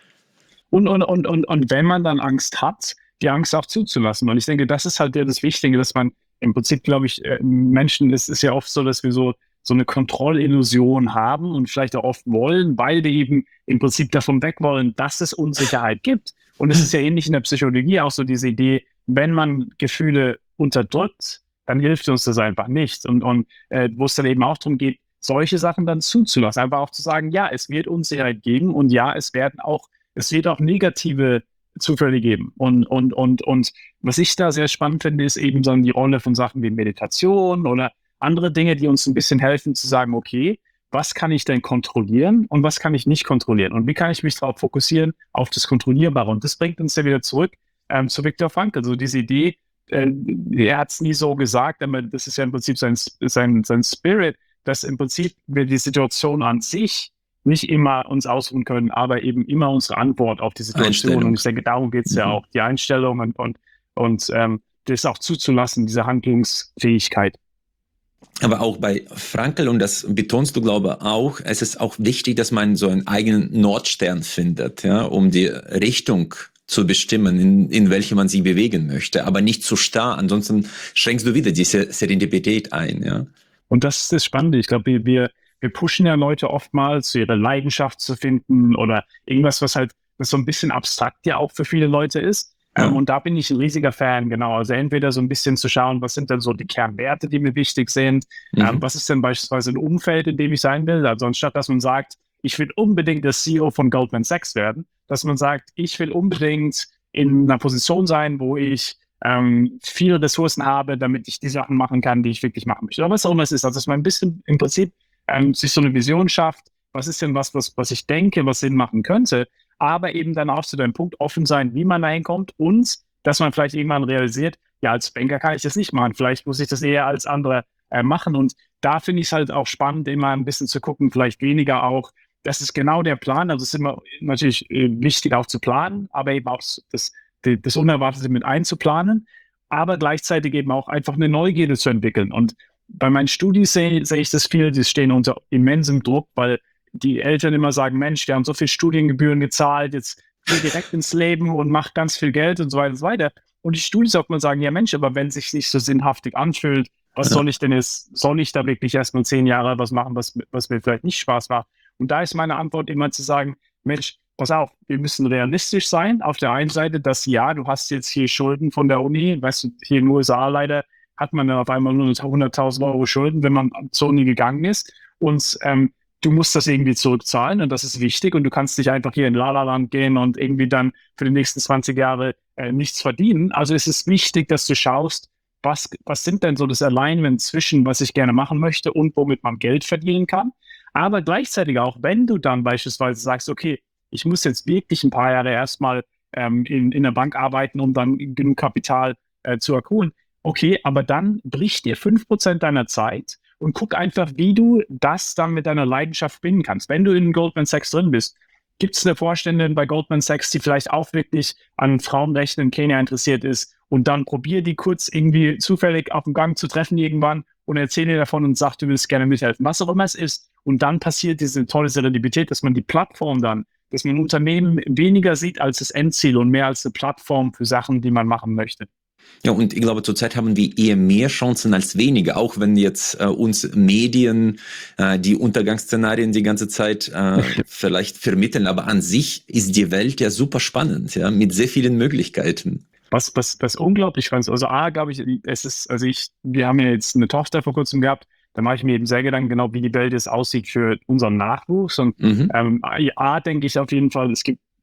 Und, und, und, und, und wenn man dann Angst hat, die Angst auch zuzulassen. Und ich denke, das ist halt das Wichtige, dass man im Prinzip, glaube ich, Menschen, es ist ja oft so, dass wir so so eine Kontrollillusion haben und vielleicht auch oft wollen, weil wir eben im Prinzip davon weg wollen, dass es Unsicherheit gibt. Und es ist ja ähnlich in der Psychologie auch so diese Idee, wenn man Gefühle unterdrückt, dann hilft uns das einfach nicht. Und, und äh, wo es dann eben auch darum geht, solche Sachen dann zuzulassen. Einfach auch zu sagen, ja, es wird Unsicherheit geben und ja, es werden auch, es wird auch negative Zufälle geben. Und, und, und, und was ich da sehr spannend finde, ist eben so die Rolle von Sachen wie Meditation oder andere Dinge, die uns ein bisschen helfen zu sagen, okay, was kann ich denn kontrollieren und was kann ich nicht kontrollieren? Und wie kann ich mich darauf fokussieren, auf das Kontrollierbare? Und das bringt uns ja wieder zurück ähm, zu Viktor Frankl. Also diese Idee, äh, er hat es nie so gesagt, aber das ist ja im Prinzip sein, sein, sein Spirit, dass im Prinzip wir die Situation an sich nicht immer uns ausruhen können, aber eben immer unsere Antwort auf die Situation. Und ich denke, darum geht es mhm. ja auch, die Einstellung und, und, und ähm, das auch zuzulassen, diese Handlungsfähigkeit. Aber auch bei Frankl, und das betonst du, glaube ich, auch, es ist auch wichtig, dass man so einen eigenen Nordstern findet, ja, um die Richtung zu bestimmen, in, in welche man sich bewegen möchte, aber nicht zu starr, ansonsten schränkst du wieder diese Serendipität ein, ja. Und das ist das Spannende. Ich glaube, wir, wir, wir pushen ja Leute oftmals, ihre Leidenschaft zu finden oder irgendwas, was halt was so ein bisschen abstrakt ja auch für viele Leute ist. Ja. Ähm, und da bin ich ein riesiger Fan, genau. Also entweder so ein bisschen zu schauen, was sind denn so die Kernwerte, die mir wichtig sind? Mhm. Ähm, was ist denn beispielsweise ein Umfeld, in dem ich sein will? Also anstatt, dass man sagt, ich will unbedingt der C E O von Goldman Sachs werden, dass man sagt, ich will unbedingt in einer Position sein, wo ich ähm, viele Ressourcen habe, damit ich die Sachen machen kann, die ich wirklich machen möchte. Oder was auch immer es ist. Also dass man ein bisschen im Prinzip ähm, sich so eine Vision schafft, was ist denn was, was, was ich denke, was Sinn machen könnte, aber eben dann auch zu dem Punkt offen sein, wie man da hinkommt und dass man vielleicht irgendwann realisiert, ja, als Banker kann ich das nicht machen, vielleicht muss ich das eher als andere äh, machen. Und da finde ich es halt auch spannend, immer ein bisschen zu gucken, vielleicht weniger auch, das ist genau der Plan, also es ist immer natürlich äh, wichtig auch zu planen, aber eben auch das, das, das Unerwartete mit einzuplanen, aber gleichzeitig eben auch einfach eine Neugierde zu entwickeln. Und bei meinen Studis sehe seh ich das viel, die stehen unter immensem Druck, weil die Eltern immer sagen, Mensch, die haben so viel Studiengebühren gezahlt, jetzt geh direkt ins Leben und mach ganz viel Geld und so weiter und so weiter. Und die Studis auch mal sagen, ja Mensch, aber wenn es sich nicht so sinnhaftig anfühlt, was ja. soll ich denn jetzt, soll ich da wirklich erstmal zehn Jahre was machen, was, was mir vielleicht nicht Spaß macht? Und da ist meine Antwort immer zu sagen, Mensch, pass auf, wir müssen realistisch sein. Auf der einen Seite, dass ja, du hast jetzt hier Schulden von der Uni, weißt du, hier in den U S A leider hat man dann auf einmal nur hunderttausend Euro Schulden, wenn man zur Uni gegangen ist. Und ähm, du musst das irgendwie zurückzahlen und das ist wichtig und du kannst nicht einfach hier in La-La-Land gehen und irgendwie dann für die nächsten zwanzig Jahre äh, nichts verdienen. Also es ist wichtig, dass du schaust, was, was sind denn so das Alignment zwischen, was ich gerne machen möchte und womit man Geld verdienen kann. Aber gleichzeitig auch, wenn du dann beispielsweise sagst, okay, ich muss jetzt wirklich ein paar Jahre erstmal ähm, in, in der Bank arbeiten, um dann genug Kapital äh, zu akkuren. Okay, aber dann brich dir fünf Prozent deiner Zeit und guck einfach, wie du das dann mit deiner Leidenschaft binden kannst. Wenn du in Goldman Sachs drin bist, gibt es eine Vorständin bei Goldman Sachs, die vielleicht auch wirklich an Frauenrechten in Kenia interessiert ist und dann probier die kurz irgendwie zufällig auf dem Gang zu treffen irgendwann und erzähl dir davon und sag, du willst gerne mithelfen, was auch immer es ist. Und dann passiert diese tolle Serendipität, dass man die Plattform dann, dass man Unternehmen weniger sieht als das Endziel und mehr als eine Plattform für Sachen, die man machen möchte. Ja, und ich glaube, zurzeit haben wir eher mehr Chancen als weniger, auch wenn jetzt äh, uns Medien äh, die Untergangsszenarien die ganze Zeit äh, vielleicht vermitteln. Aber an sich ist die Welt ja super spannend, ja, mit sehr vielen Möglichkeiten. Was, was, was unglaublich spannend ist. Also A, glaube ich, es ist, also ich, wir haben ja jetzt eine Tochter vor kurzem gehabt, da mache ich mir eben sehr Gedanken, genau wie die Welt jetzt aussieht für unseren Nachwuchs. Und mhm. ähm, A, denke ich auf jeden Fall, es gibt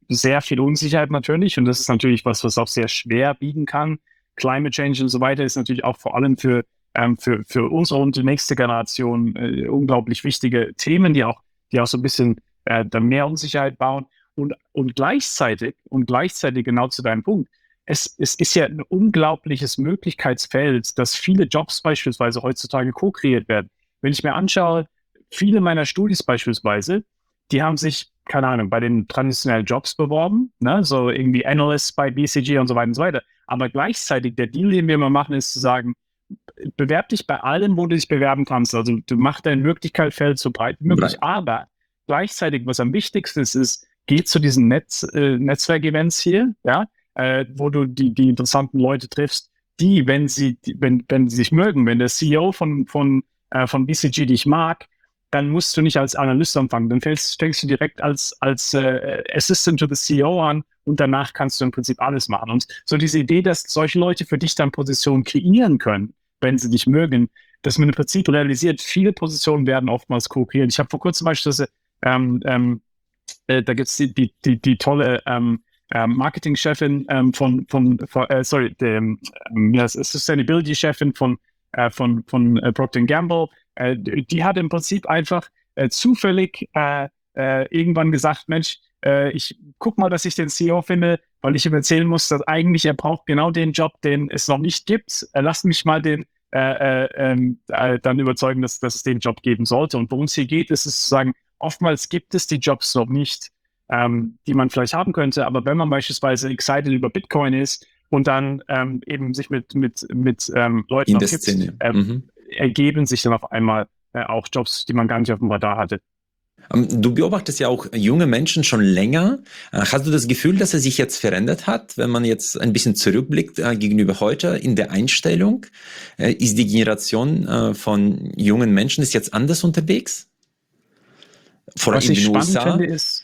sehr viel Unsicherheit natürlich und das ist natürlich was, was auch sehr schwer biegen kann. Climate Change und so weiter ist natürlich auch vor allem für, ähm, für, für unsere und die nächste Generation äh, unglaublich wichtige Themen, die auch, die auch so ein bisschen äh, dann mehr Unsicherheit bauen. Und, und gleichzeitig, und gleichzeitig genau zu deinem Punkt, es, es ist ja ein unglaubliches Möglichkeitsfeld, dass viele Jobs beispielsweise heutzutage co-kreiert werden. Wenn ich mir anschaue, viele meiner Studis beispielsweise, die haben sich, keine Ahnung, bei den traditionellen Jobs beworben, ne? So irgendwie Analysts bei B C G und so weiter und so weiter. Aber gleichzeitig, der Deal, den wir immer machen, ist zu sagen, bewerb dich bei allem, wo du dich bewerben kannst. Also du machst dein Möglichkeitsfeld so breit wie möglich. Right. Aber gleichzeitig, was am wichtigsten ist, ist, geh zu diesen Netz, äh, Netzwerkevents hier, ja, äh, wo du die, die interessanten Leute triffst, die, wenn sie, die, wenn, wenn sie sich mögen, wenn der C E O von, von, äh, von B C G dich mag, dann musst du nicht als Analyst anfangen. Dann fängst, fängst du direkt als, als äh, Assistant to the C E O an und danach kannst du im Prinzip alles machen. Und so diese Idee, dass solche Leute für dich dann Positionen kreieren können, wenn sie dich mögen, dass man im Prinzip realisiert, viele Positionen werden oftmals co-kreiert. Ich habe vor kurzem beispielsweise, ähm, ähm, äh, da gibt es die, die, die, die tolle ähm, äh, Marketing-Chefin ähm, von, von, von äh, sorry, dem, ähm, ja, Sustainability-Chefin von, äh, von, von äh, Procter and Gamble. Äh, die hat im Prinzip einfach äh, zufällig äh, äh, irgendwann gesagt, Mensch, äh, ich guck mal, dass ich den C E O finde, weil ich ihm erzählen muss, dass eigentlich er braucht genau den Job, den es noch nicht gibt. Äh, lass mich mal den äh, äh, äh, dann überzeugen, dass, dass es den Job geben sollte. Und worum es hier geht, ist es zu sagen, oftmals gibt es die Jobs noch nicht, ähm, die man vielleicht haben könnte. Aber wenn man beispielsweise excited über Bitcoin ist und dann ähm, eben sich mit, mit, mit ähm, Leuten In der gibt, Szene. äh, Mhm. ergeben sich dann auf einmal äh, auch Jobs, die man gar nicht auf dem Radar hatte. Ähm, Du beobachtest ja auch junge Menschen schon länger. Äh, Hast du das Gefühl, dass er sich jetzt verändert hat, wenn man jetzt ein bisschen zurückblickt äh, gegenüber heute in der Einstellung? Äh, ist die Generation äh, von jungen Menschen ist jetzt anders unterwegs? Vor allem Was in ich den spannend U S A? finde, ist,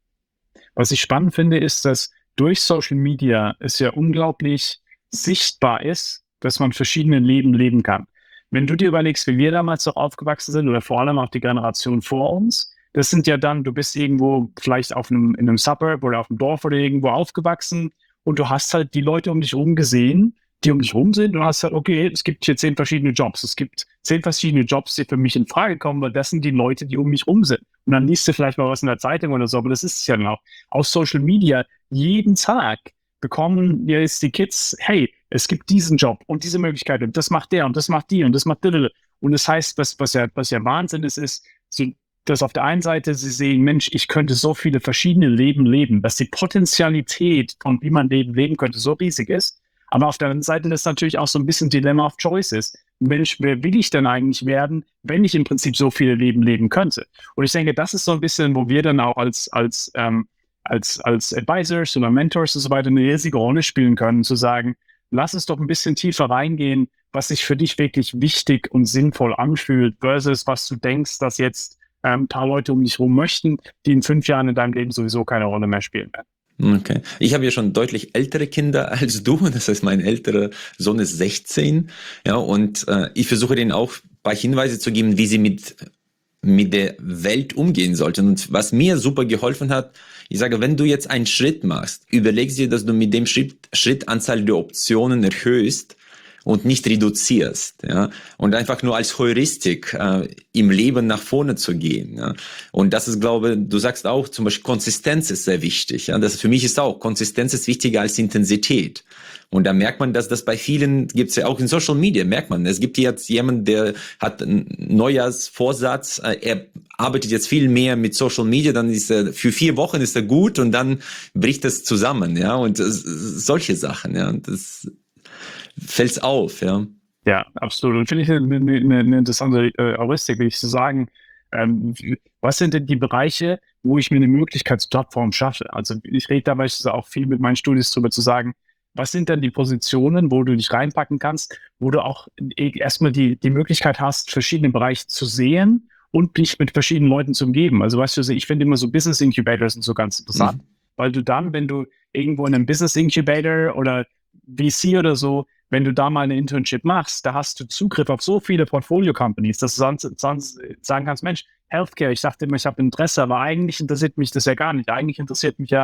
was ich spannend finde, ist, dass durch Social Media es ja unglaublich sichtbar ist, dass man verschiedene Leben leben kann. Wenn du dir überlegst, wie wir damals noch aufgewachsen sind oder vor allem auch die Generation vor uns, das sind ja dann, du bist irgendwo vielleicht auf einem, in einem Suburb oder auf einem Dorf oder irgendwo aufgewachsen und du hast halt die Leute um dich herum gesehen, die um dich herum sind und hast halt, okay, es gibt hier zehn verschiedene Jobs. Es gibt zehn verschiedene Jobs, die für mich in Frage kommen, weil das sind die Leute, die um mich herum sind. Und dann liest du vielleicht mal was in der Zeitung oder so, aber das ist es ja dann auch. Auf Social Media jeden Tag bekommen jetzt die Kids, hey, es gibt diesen Job und diese Möglichkeit und das macht der und das macht die und das macht die. Und das heißt, was, was, ja, was ja Wahnsinn ist, ist, so, dass auf der einen Seite sie sehen, Mensch, ich könnte so viele verschiedene Leben leben, dass die Potenzialität von wie man Leben leben könnte so riesig ist. Aber auf der anderen Seite ist natürlich auch so ein bisschen Dilemma of Choices. Mensch, wer will ich denn eigentlich werden, wenn ich im Prinzip so viele Leben leben könnte? Und ich denke, das ist so ein bisschen, wo wir dann auch als, als, ähm, als, als Advisors oder Mentors und so weiter eine riesige Rolle spielen können, zu sagen, lass es doch ein bisschen tiefer reingehen, was sich für dich wirklich wichtig und sinnvoll anfühlt, versus was du denkst, dass jetzt ähm, ein paar Leute um dich herum möchten, die in fünf Jahren in deinem Leben sowieso keine Rolle mehr spielen werden. Okay. Ich habe ja schon deutlich ältere Kinder als du. Das heißt, mein älterer Sohn ist sechzehn. Ja, und äh, ich versuche denen auch ein paar Hinweise zu geben, wie sie mit mit der Welt umgehen sollten. Und was mir super geholfen hat, ich sage, wenn du jetzt einen Schritt machst, überleg dir, dass du mit dem Schritt, Schrittanzahl der Optionen erhöhst und nicht reduzierst, ja, und einfach nur als Heuristik äh, im Leben nach vorne zu gehen, ja. Und das ist, glaube, du sagst auch, zum Beispiel Konsistenz ist sehr wichtig, ja. Das für mich ist auch, Konsistenz ist wichtiger als Intensität. Und da merkt man, dass das bei vielen, gibt's ja auch in Social Media, merkt man, es gibt jetzt jemanden, der hat einen Neujahrsvorsatz, äh, er arbeitet jetzt viel mehr mit Social Media, dann ist er, für vier Wochen ist er gut und dann bricht das zusammen, ja, und äh, solche Sachen, ja, und das fällt's auf, ja. Ja, absolut. Und finde ich eine, eine, eine interessante äh, Heuristik, will ich so sagen. Ähm, was sind denn die Bereiche, wo ich mir eine Möglichkeitsplattform schaffe? Also ich rede da beispielsweise auch viel mit meinen Studis drüber zu sagen, was sind denn die Positionen, wo du dich reinpacken kannst, wo du auch erstmal die, die Möglichkeit hast, verschiedene Bereiche zu sehen und dich mit verschiedenen Leuten zu umgeben. Also weißt du, ich finde immer so Business Incubators sind so ganz interessant, mhm. weil du dann, wenn du irgendwo in einem Business Incubator oder V C oder so, wenn du da mal eine Internship machst, da hast du Zugriff auf so viele Portfolio-Companies, dass du sonst, sonst sagen kannst, Mensch, Healthcare, ich dachte immer, ich habe Interesse, aber eigentlich interessiert mich das ja gar nicht. Eigentlich interessiert mich ja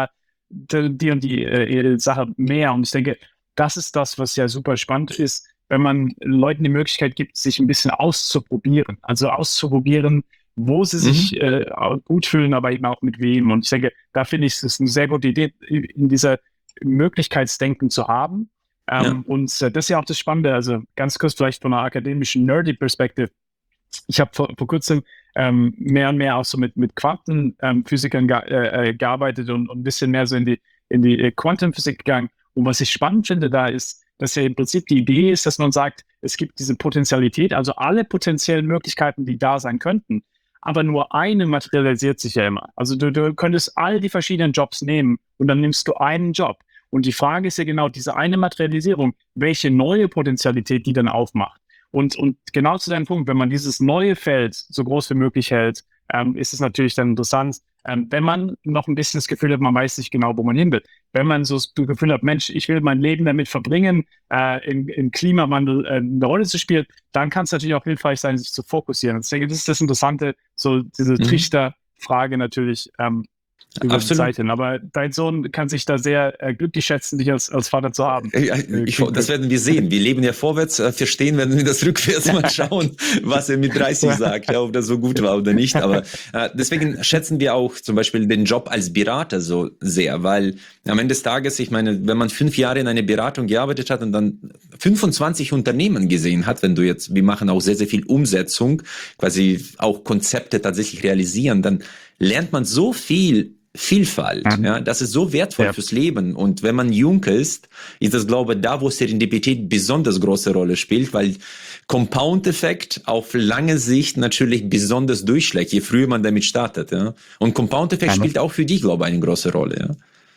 die, die und die äh, Sache mehr. Und ich denke, das ist das, was ja super spannend ist, wenn man Leuten die Möglichkeit gibt, sich ein bisschen auszuprobieren. Also auszuprobieren, wo sie Mhm. sich äh, gut fühlen, aber eben auch mit wem. Und ich denke, da finde ich, es ist eine sehr gute Idee, in dieser Möglichkeitsdenken zu haben. Ja. Ähm, und äh, das ist ja auch das Spannende, also ganz kurz vielleicht von einer akademischen Nerdy-Perspektive. Ich habe vor, vor kurzem ähm, mehr und mehr auch so mit, mit Quantenphysikern ge äh, gearbeitet und, und ein bisschen mehr so in die, in die äh, Quantenphysik gegangen. Und was ich spannend finde da ist, dass ja im Prinzip die Idee ist, dass man sagt, es gibt diese Potentialität, also alle potenziellen Möglichkeiten, die da sein könnten, aber nur eine materialisiert sich ja immer. Also du, du könntest all die verschiedenen Jobs nehmen und dann nimmst du einen Job. Und die Frage ist ja genau diese eine Materialisierung, welche neue Potentialität die dann aufmacht. Und, und genau zu deinem Punkt, wenn man dieses neue Feld so groß wie möglich hält, ähm, ist es natürlich dann interessant, ähm, wenn man noch ein bisschen das Gefühl hat, man weiß nicht genau, wo man hin will. Wenn man so das Gefühl hat, Mensch, ich will mein Leben damit verbringen, äh, im, im Klimawandel äh, eine Rolle zu spielen, dann kann es natürlich auch hilfreich sein, sich zu fokussieren. Und ich denke, das ist das Interessante, so diese Mhm. Trichterfrage natürlich ähm, über die Absolut. Zeit hin. Aber dein Sohn kann sich da sehr äh, glücklich schätzen, dich als, als Vater zu haben. Ja, ich, das werden wir sehen. Wir leben ja vorwärts, äh, verstehen werden wir das rückwärts mal schauen, was er mit dreißig sagt, ja, ob das so gut war oder nicht. Aber äh, deswegen schätzen wir auch zum Beispiel den Job als Berater so sehr, weil am Ende des Tages, ich meine, wenn man fünf Jahre in einer Beratung gearbeitet hat und dann fünfundzwanzig Unternehmen gesehen hat, wenn du jetzt, wir machen auch sehr, sehr viel Umsetzung, quasi auch Konzepte tatsächlich realisieren, dann lernt man so viel Vielfalt, Mhm. ja, das ist so wertvoll Ja. fürs Leben. Und wenn man jung ist, ist das, glaube ich, da, wo Serendipität besonders große Rolle spielt, weil Compound-Effekt auf lange Sicht natürlich besonders durchschlägt, je früher man damit startet, ja. Und Compound-Effekt Ja, spielt auch für dich, glaube ich, eine große Rolle, ja.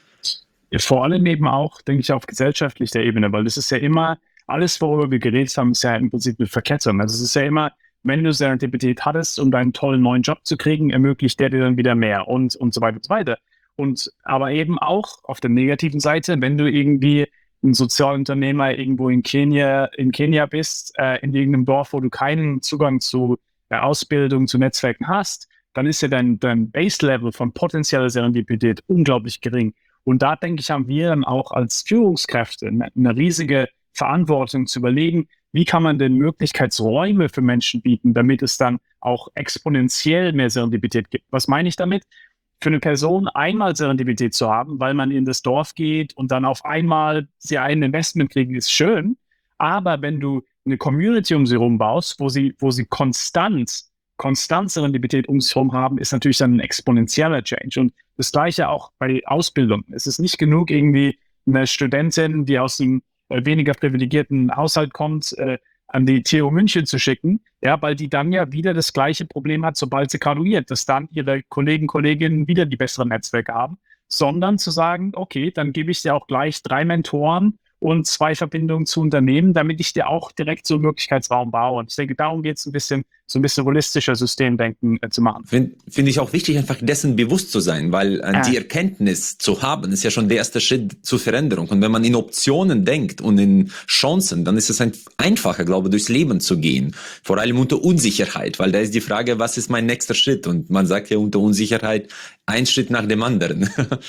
Ja, vor allem eben auch, denke ich, auf gesellschaftlicher Ebene, weil das ist ja immer, alles, worüber wir geredet haben, ist ja im Prinzip eine Verkettung. Also es ist ja immer, wenn du Serendipität hattest, um deinen tollen neuen Job zu kriegen, ermöglicht der dir dann wieder mehr und, und so weiter und so weiter. Und aber eben auch auf der negativen Seite, wenn du irgendwie ein Sozialunternehmer irgendwo in Kenia, in Kenia bist, äh, in irgendeinem Dorf, wo du keinen Zugang zu äh, Ausbildung, zu Netzwerken hast, dann ist ja dein, dein Base-Level von potenzieller Serendipität unglaublich gering. Und da, denke ich, haben wir dann auch als Führungskräfte eine, eine riesige Verantwortung zu überlegen, wie kann man denn Möglichkeitsräume für Menschen bieten, damit es dann auch exponentiell mehr Serendipität gibt. Was meine ich damit? Für eine Person einmal Serendipität zu haben, weil man in das Dorf geht und dann auf einmal sie ein Investment kriegen, ist schön. Aber wenn du eine Community um sie herum baust, wo sie, wo sie konstant, konstant Serendipität um sich herum haben, ist natürlich dann ein exponentieller Change. Und das Gleiche auch bei Ausbildung. Es ist nicht genug, irgendwie eine Studentin, die aus einem äh, weniger privilegierten Haushalt kommt, äh, an die T U München zu schicken, ja, weil die dann ja wieder das gleiche Problem hat, sobald sie graduiert, dass dann ihre Kollegen, Kolleginnen wieder die besseren Netzwerke haben, sondern zu sagen, okay, dann gebe ich dir auch gleich drei Mentoren und zwei Verbindungen zu Unternehmen, damit ich dir auch direkt so einen Möglichkeitsraum baue. Und ich denke, darum geht es ein bisschen, so ein bisschen holistischer Systemdenken äh, zu machen. Finde find ich auch wichtig, einfach dessen bewusst zu sein, weil äh, Ja. die Erkenntnis zu haben, ist ja schon der erste Schritt zur Veränderung. Und wenn man in Optionen denkt und in Chancen, dann ist es ein, einfacher, glaube ich, durchs Leben zu gehen. Vor allem unter Unsicherheit, weil da ist die Frage, was ist mein nächster Schritt? Und man sagt ja unter Unsicherheit ein Schritt nach dem anderen.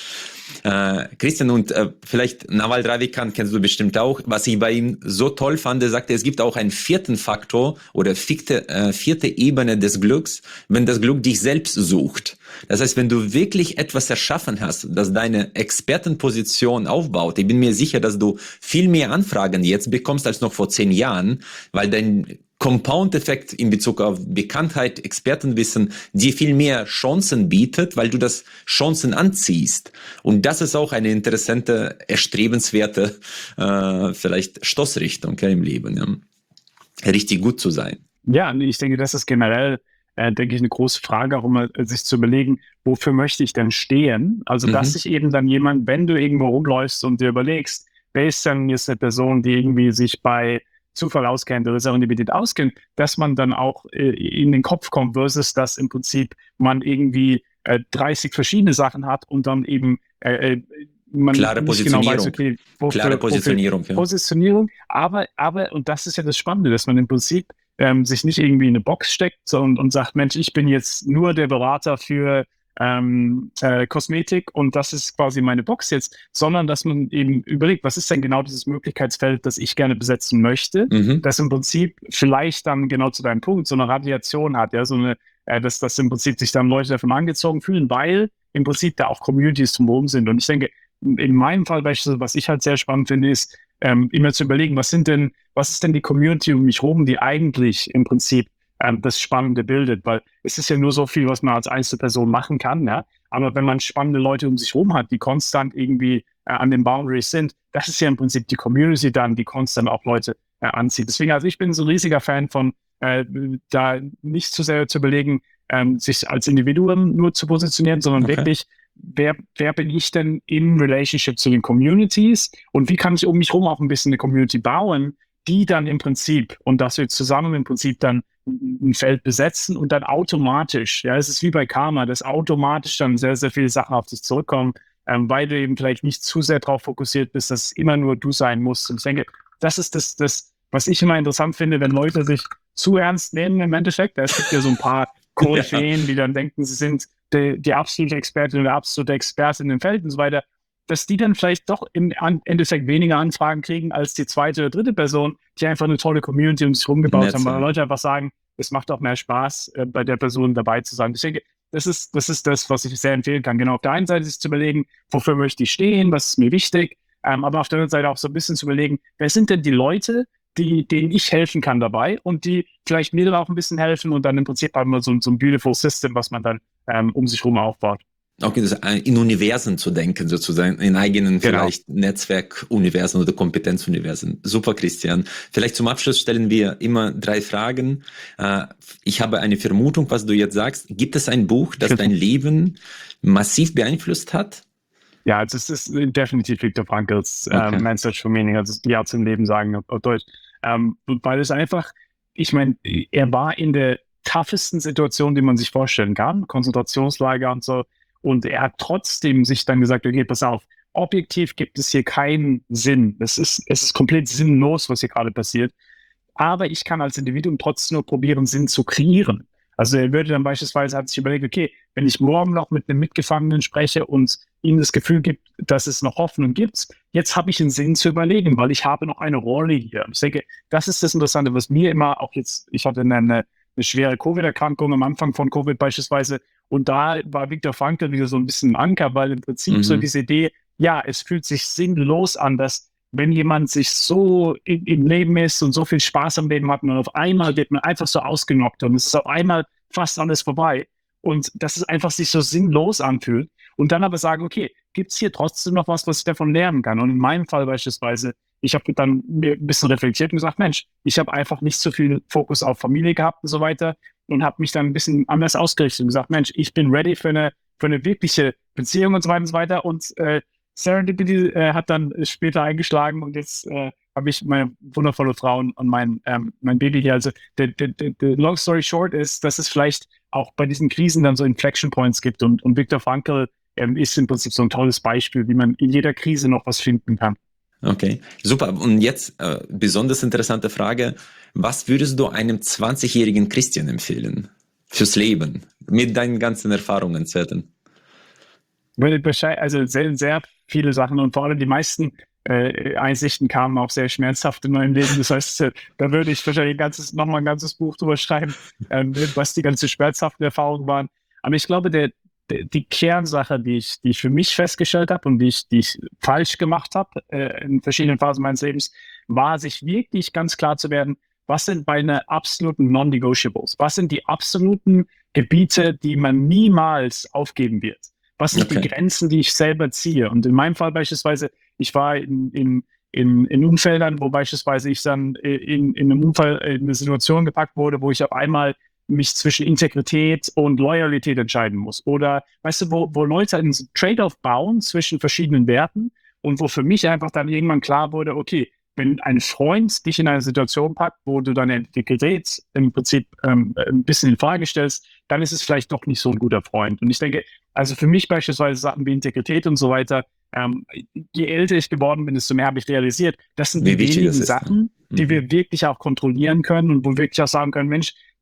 Äh, Christian, und äh, vielleicht Naval Ravikant kennst du bestimmt auch. Was ich bei ihm so toll fand, er sagte, es gibt auch einen vierten Faktor oder vierte, äh, vierte Ebene des Glücks, wenn das Glück dich selbst sucht. Das heißt, wenn du wirklich etwas erschaffen hast, das deine Expertenposition aufbaut, ich bin mir sicher, dass du viel mehr Anfragen jetzt bekommst als noch vor zehn Jahren, weil dein Compound-Effekt in Bezug auf Bekanntheit, Expertenwissen dir viel mehr Chancen bietet, weil du das Chancen anziehst. Und das ist auch eine interessante, erstrebenswerte, äh, vielleicht Stoßrichtung ja, im Leben. Ja. Richtig gut zu sein. Ja, und ich denke, das ist generell, äh, denke ich, eine große Frage, auch immer äh, sich zu überlegen, wofür möchte ich denn stehen? Also, Mhm. dass sich eben dann jemand, wenn du irgendwo rumläufst und dir überlegst, wer ist denn jetzt eine Person, die irgendwie sich bei Zufall auskennt oder Serendipität auskennt, dass man dann auch äh, in den Kopf kommt, versus dass im Prinzip man irgendwie äh, dreißig verschiedene Sachen hat und dann eben äh, äh, man Klare nicht genau Positionierung. weiß, okay, wofür, Klare Positionierung. wofür Ja. Positionierung, aber, aber, und das ist ja das Spannende, dass man im Prinzip ähm, sich nicht irgendwie in eine Box steckt und, und sagt, Mensch, ich bin jetzt nur der Berater für ähm, äh, Kosmetik und das ist quasi meine Box jetzt, sondern dass man eben überlegt, was ist denn genau dieses Möglichkeitsfeld, das ich gerne besetzen möchte, Mhm. das im Prinzip vielleicht dann genau zu deinem Punkt so eine Radiation hat, ja, so eine, äh, dass, dass im Prinzip sich dann Leute davon angezogen fühlen, weil im Prinzip da auch Communities drumherum sind. Und ich denke, in meinem Fall beispielsweise, was ich halt sehr spannend finde, ist, ähm, immer zu überlegen, was sind denn, was ist denn die Community um mich herum, die eigentlich im Prinzip ähm, das Spannende bildet, weil es ist ja nur so viel, was man als Einzelperson machen kann, ja. Aber wenn man spannende Leute um sich herum hat, die konstant irgendwie äh, an den Boundaries sind, das ist ja im Prinzip die Community dann, die konstant auch Leute äh, anzieht. Deswegen, also ich bin so ein riesiger Fan von, äh, da nicht zu sehr zu überlegen, ähm, sich als Individuum nur zu positionieren, sondern Okay. wirklich, wer, wer bin ich denn in Relationship zu den Communities und wie kann ich um mich herum auch ein bisschen eine Community bauen, die dann im Prinzip, und dass wir zusammen im Prinzip dann ein Feld besetzen und dann automatisch, ja, es ist wie bei Karma, dass automatisch dann sehr, sehr viele Sachen auf dich zurückkommen, ähm, weil du eben vielleicht nicht zu sehr darauf fokussiert bist, dass es immer nur du sein musst. Und ich denke, das ist das, das, was ich immer interessant finde, wenn Leute sich zu ernst nehmen im Endeffekt. Es gibt ja so ein paar Koryphäen, ja, die dann denken, sie sind die, die absolute Expertin oder absolute Expertin im Feld und so weiter, dass die dann vielleicht doch im Endeffekt weniger Anfragen kriegen als die zweite oder dritte Person, die einfach eine tolle Community um sich rumgebaut haben, weil Leute einfach sagen, es macht auch mehr Spaß, äh, bei der Person dabei zu sein. Ich denke, das ist, das ist das, was ich sehr empfehlen kann. Genau, auf der einen Seite ist zu überlegen, wofür möchte ich stehen, was ist mir wichtig, ähm, aber auf der anderen Seite auch so ein bisschen zu überlegen, wer sind denn die Leute, die, denen ich helfen kann dabei und die vielleicht mir dann auch ein bisschen helfen und dann im Prinzip haben wir so, so ein beautiful System, was man dann ähm, um sich herum aufbaut. Auch in Universen zu denken, sozusagen, in eigenen Genau. vielleicht Netzwerkuniversen oder Kompetenzuniversen. Super, Christian. Vielleicht zum Abschluss stellen wir immer drei Fragen. Ich habe eine Vermutung, was du jetzt sagst. Gibt es ein Buch, das dein Leben massiv beeinflusst hat? Ja, also es ist definitiv Viktor Frankls Okay. ähm, Man's Search for Meaning, also die Art zum Leben sagen auf, auf Deutsch. Ähm, weil es einfach, ich meine, er war in der toughesten Situation, die man sich vorstellen kann, Konzentrationslager und so. Und er hat trotzdem sich dann gesagt, okay, pass auf, objektiv gibt es hier keinen Sinn. Es ist, es ist komplett sinnlos, was hier gerade passiert. Aber ich kann als Individuum trotzdem nur probieren, Sinn zu kreieren. Also er würde dann beispielsweise, hat sich überlegt, okay, wenn ich morgen noch mit einem Mitgefangenen spreche und ihm das Gefühl gibt, dass es noch Hoffnung gibt, jetzt habe ich einen Sinn zu überlegen, weil ich habe noch eine Rolle hier. Ich denke, das ist das Interessante, was mir immer auch jetzt, ich hatte eine, eine schwere Covid-Erkrankung am Anfang von Covid beispielsweise und da war Viktor Frankl wieder so ein bisschen ein Anker, weil im Prinzip mhm. so diese Idee, ja, es fühlt sich sinnlos an, dass wenn jemand sich so in, im Leben ist und so viel Spaß am Leben hat und auf einmal wird man einfach so ausgenockt und es ist auf einmal fast alles vorbei und dass es einfach sich so sinnlos anfühlt und dann aber sagen, okay, gibt es hier trotzdem noch was, was ich davon lernen kann? Und in meinem Fall beispielsweise, ich habe dann mir ein bisschen reflektiert und gesagt, Mensch, ich habe einfach nicht so viel Fokus auf Familie gehabt und so weiter und habe mich dann ein bisschen anders ausgerichtet und gesagt, Mensch, ich bin ready für eine, für eine wirkliche Beziehung und so weiter und so weiter und äh, Serendipity äh, hat dann später eingeschlagen und jetzt äh, habe ich meine wundervolle Frau und mein, ähm, mein Baby hier. Also the, the, the long story short ist, dass es vielleicht auch bei diesen Krisen dann so Inflection Points gibt und, und Viktor Frankl ähm, ist im Prinzip so ein tolles Beispiel, wie man in jeder Krise noch was finden kann. Okay, super. Und jetzt äh, besonders interessante Frage. Was würdest du einem zwanzigjährigen Christian empfehlen fürs Leben mit deinen ganzen Erfahrungen, Zwetten? Also sehr, sehr viele Sachen und vor allem die meisten äh, Einsichten kamen auch sehr schmerzhaft in meinem Leben. Das heißt, äh, da würde ich wahrscheinlich ein ganzes, nochmal ein ganzes Buch drüber schreiben, ähm, was die ganzen schmerzhaften Erfahrungen waren. Aber ich glaube, der, der, die Kernsache, die ich, die ich für mich festgestellt habe und die ich, die ich falsch gemacht habe äh, in verschiedenen Phasen meines Lebens, war, sich wirklich ganz klar zu werden, was sind meine absoluten Non-Negotiables? Was sind die absoluten Gebiete, die man niemals aufgeben wird? Was sind okay. die Grenzen, die ich selber ziehe? Und in meinem Fall beispielsweise, ich war in, in, in, in Umfeldern, wo beispielsweise ich dann in, in einem Unfall in eine Situation gepackt wurde, wo ich auf einmal mich zwischen Integrität und Loyalität entscheiden muss. Oder, weißt du, wo, wo Leute einen Trade-off bauen zwischen verschiedenen Werten und wo für mich einfach dann irgendwann klar wurde, okay, wenn ein Freund dich in eine Situation packt, wo du deine Integrität im Prinzip ähm, ein bisschen in Frage stellst, dann ist es vielleicht doch nicht so ein guter Freund. Und ich denke, also für mich beispielsweise Sachen wie Integrität und so weiter, ähm, je älter ich geworden bin, desto mehr habe ich realisiert, das sind die wenigen Sachen, die wir wirklich auch kontrollieren können und wo wir wirklich auch sagen können, Mensch,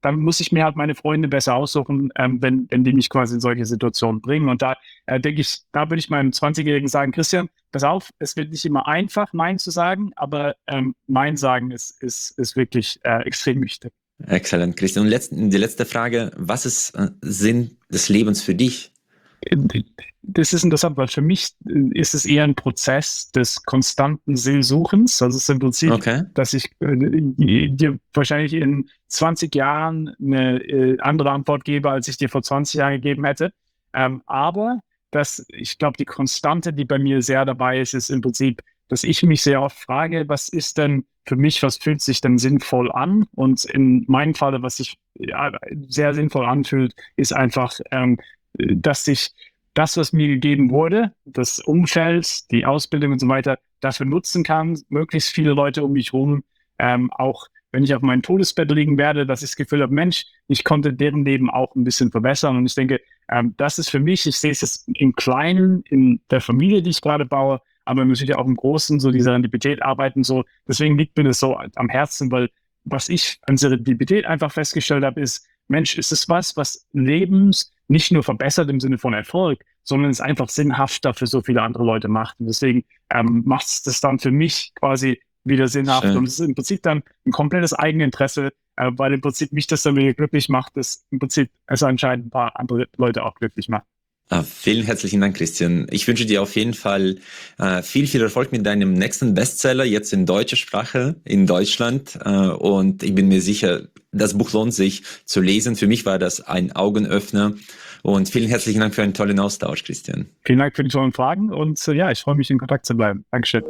dann muss ich mir halt meine Freunde besser aussuchen, ähm, wenn, wenn die mich quasi in solche Situationen bringen. Und da äh, denke ich, da würde ich meinem zwanzigjährigen sagen, Christian, pass auf, es wird nicht immer einfach, Nein zu sagen, aber ähm, Nein sagen ist, ist, ist wirklich äh, extrem wichtig. Exzellent, Christian. Und letzt, die letzte Frage, was ist äh, Sinn des Lebens für dich? Das ist interessant, weil für mich ist es eher ein Prozess des konstanten Sinnsuchens. Also es ist im Prinzip, okay. dass ich äh, dir wahrscheinlich in zwanzig Jahren eine äh, andere Antwort gebe, als ich dir vor zwanzig Jahren gegeben hätte. Ähm, aber dass ich glaube, die Konstante, die bei mir sehr dabei ist, ist im Prinzip, dass ich mich sehr oft frage, was ist denn für mich, was fühlt sich denn sinnvoll an? Und in meinem Falle, was sich ja, sehr sinnvoll anfühlt, ist einfach, ähm, dass ich das, was mir gegeben wurde, das Umfeld, die Ausbildung und so weiter, dafür nutzen kann, möglichst viele Leute um mich herum, ähm, auch wenn ich auf meinem Todesbett liegen werde, dass ich das Gefühl habe, Mensch, ich konnte deren Leben auch ein bisschen verbessern. Und ich denke, ähm, das ist für mich, ich sehe es jetzt im Kleinen, in der Familie, die ich gerade baue, aber natürlich auch im Großen, so die Serendipität arbeiten, so. Deswegen liegt mir das so am Herzen, weil was ich an Serendipität einfach festgestellt habe, ist, Mensch, ist es was, was Lebens nicht nur verbessert im Sinne von Erfolg, sondern es einfach sinnhafter für so viele andere Leute macht. Und deswegen ähm, macht es das dann für mich quasi wieder sinnhaft. Schön. Und es ist im Prinzip dann ein komplettes Eigeninteresse, äh, weil im Prinzip mich das dann wieder glücklich macht, dass im Prinzip es anscheinend ein paar andere Leute auch glücklich macht. Ah, vielen herzlichen Dank, Christian. Ich wünsche dir auf jeden Fall äh, viel, viel Erfolg mit deinem nächsten Bestseller, jetzt in deutscher Sprache, in Deutschland. Äh, und ich bin mir sicher, das Buch lohnt sich zu lesen. Für mich war das ein Augenöffner. Und vielen herzlichen Dank für einen tollen Austausch, Christian. Vielen Dank für die tollen Fragen und äh, ja, ich freue mich, in Kontakt zu bleiben. Dankeschön.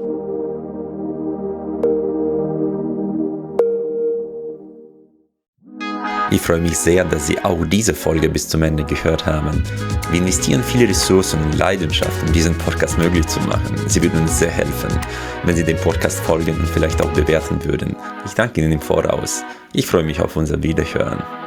Ich freue mich sehr, dass Sie auch diese Folge bis zum Ende gehört haben. Wir investieren viele Ressourcen und Leidenschaft, um diesen Podcast möglich zu machen. Sie würden uns sehr helfen, wenn Sie dem Podcast folgen und vielleicht auch bewerten würden. Ich danke Ihnen im Voraus. Ich freue mich auf unser Wiederhören.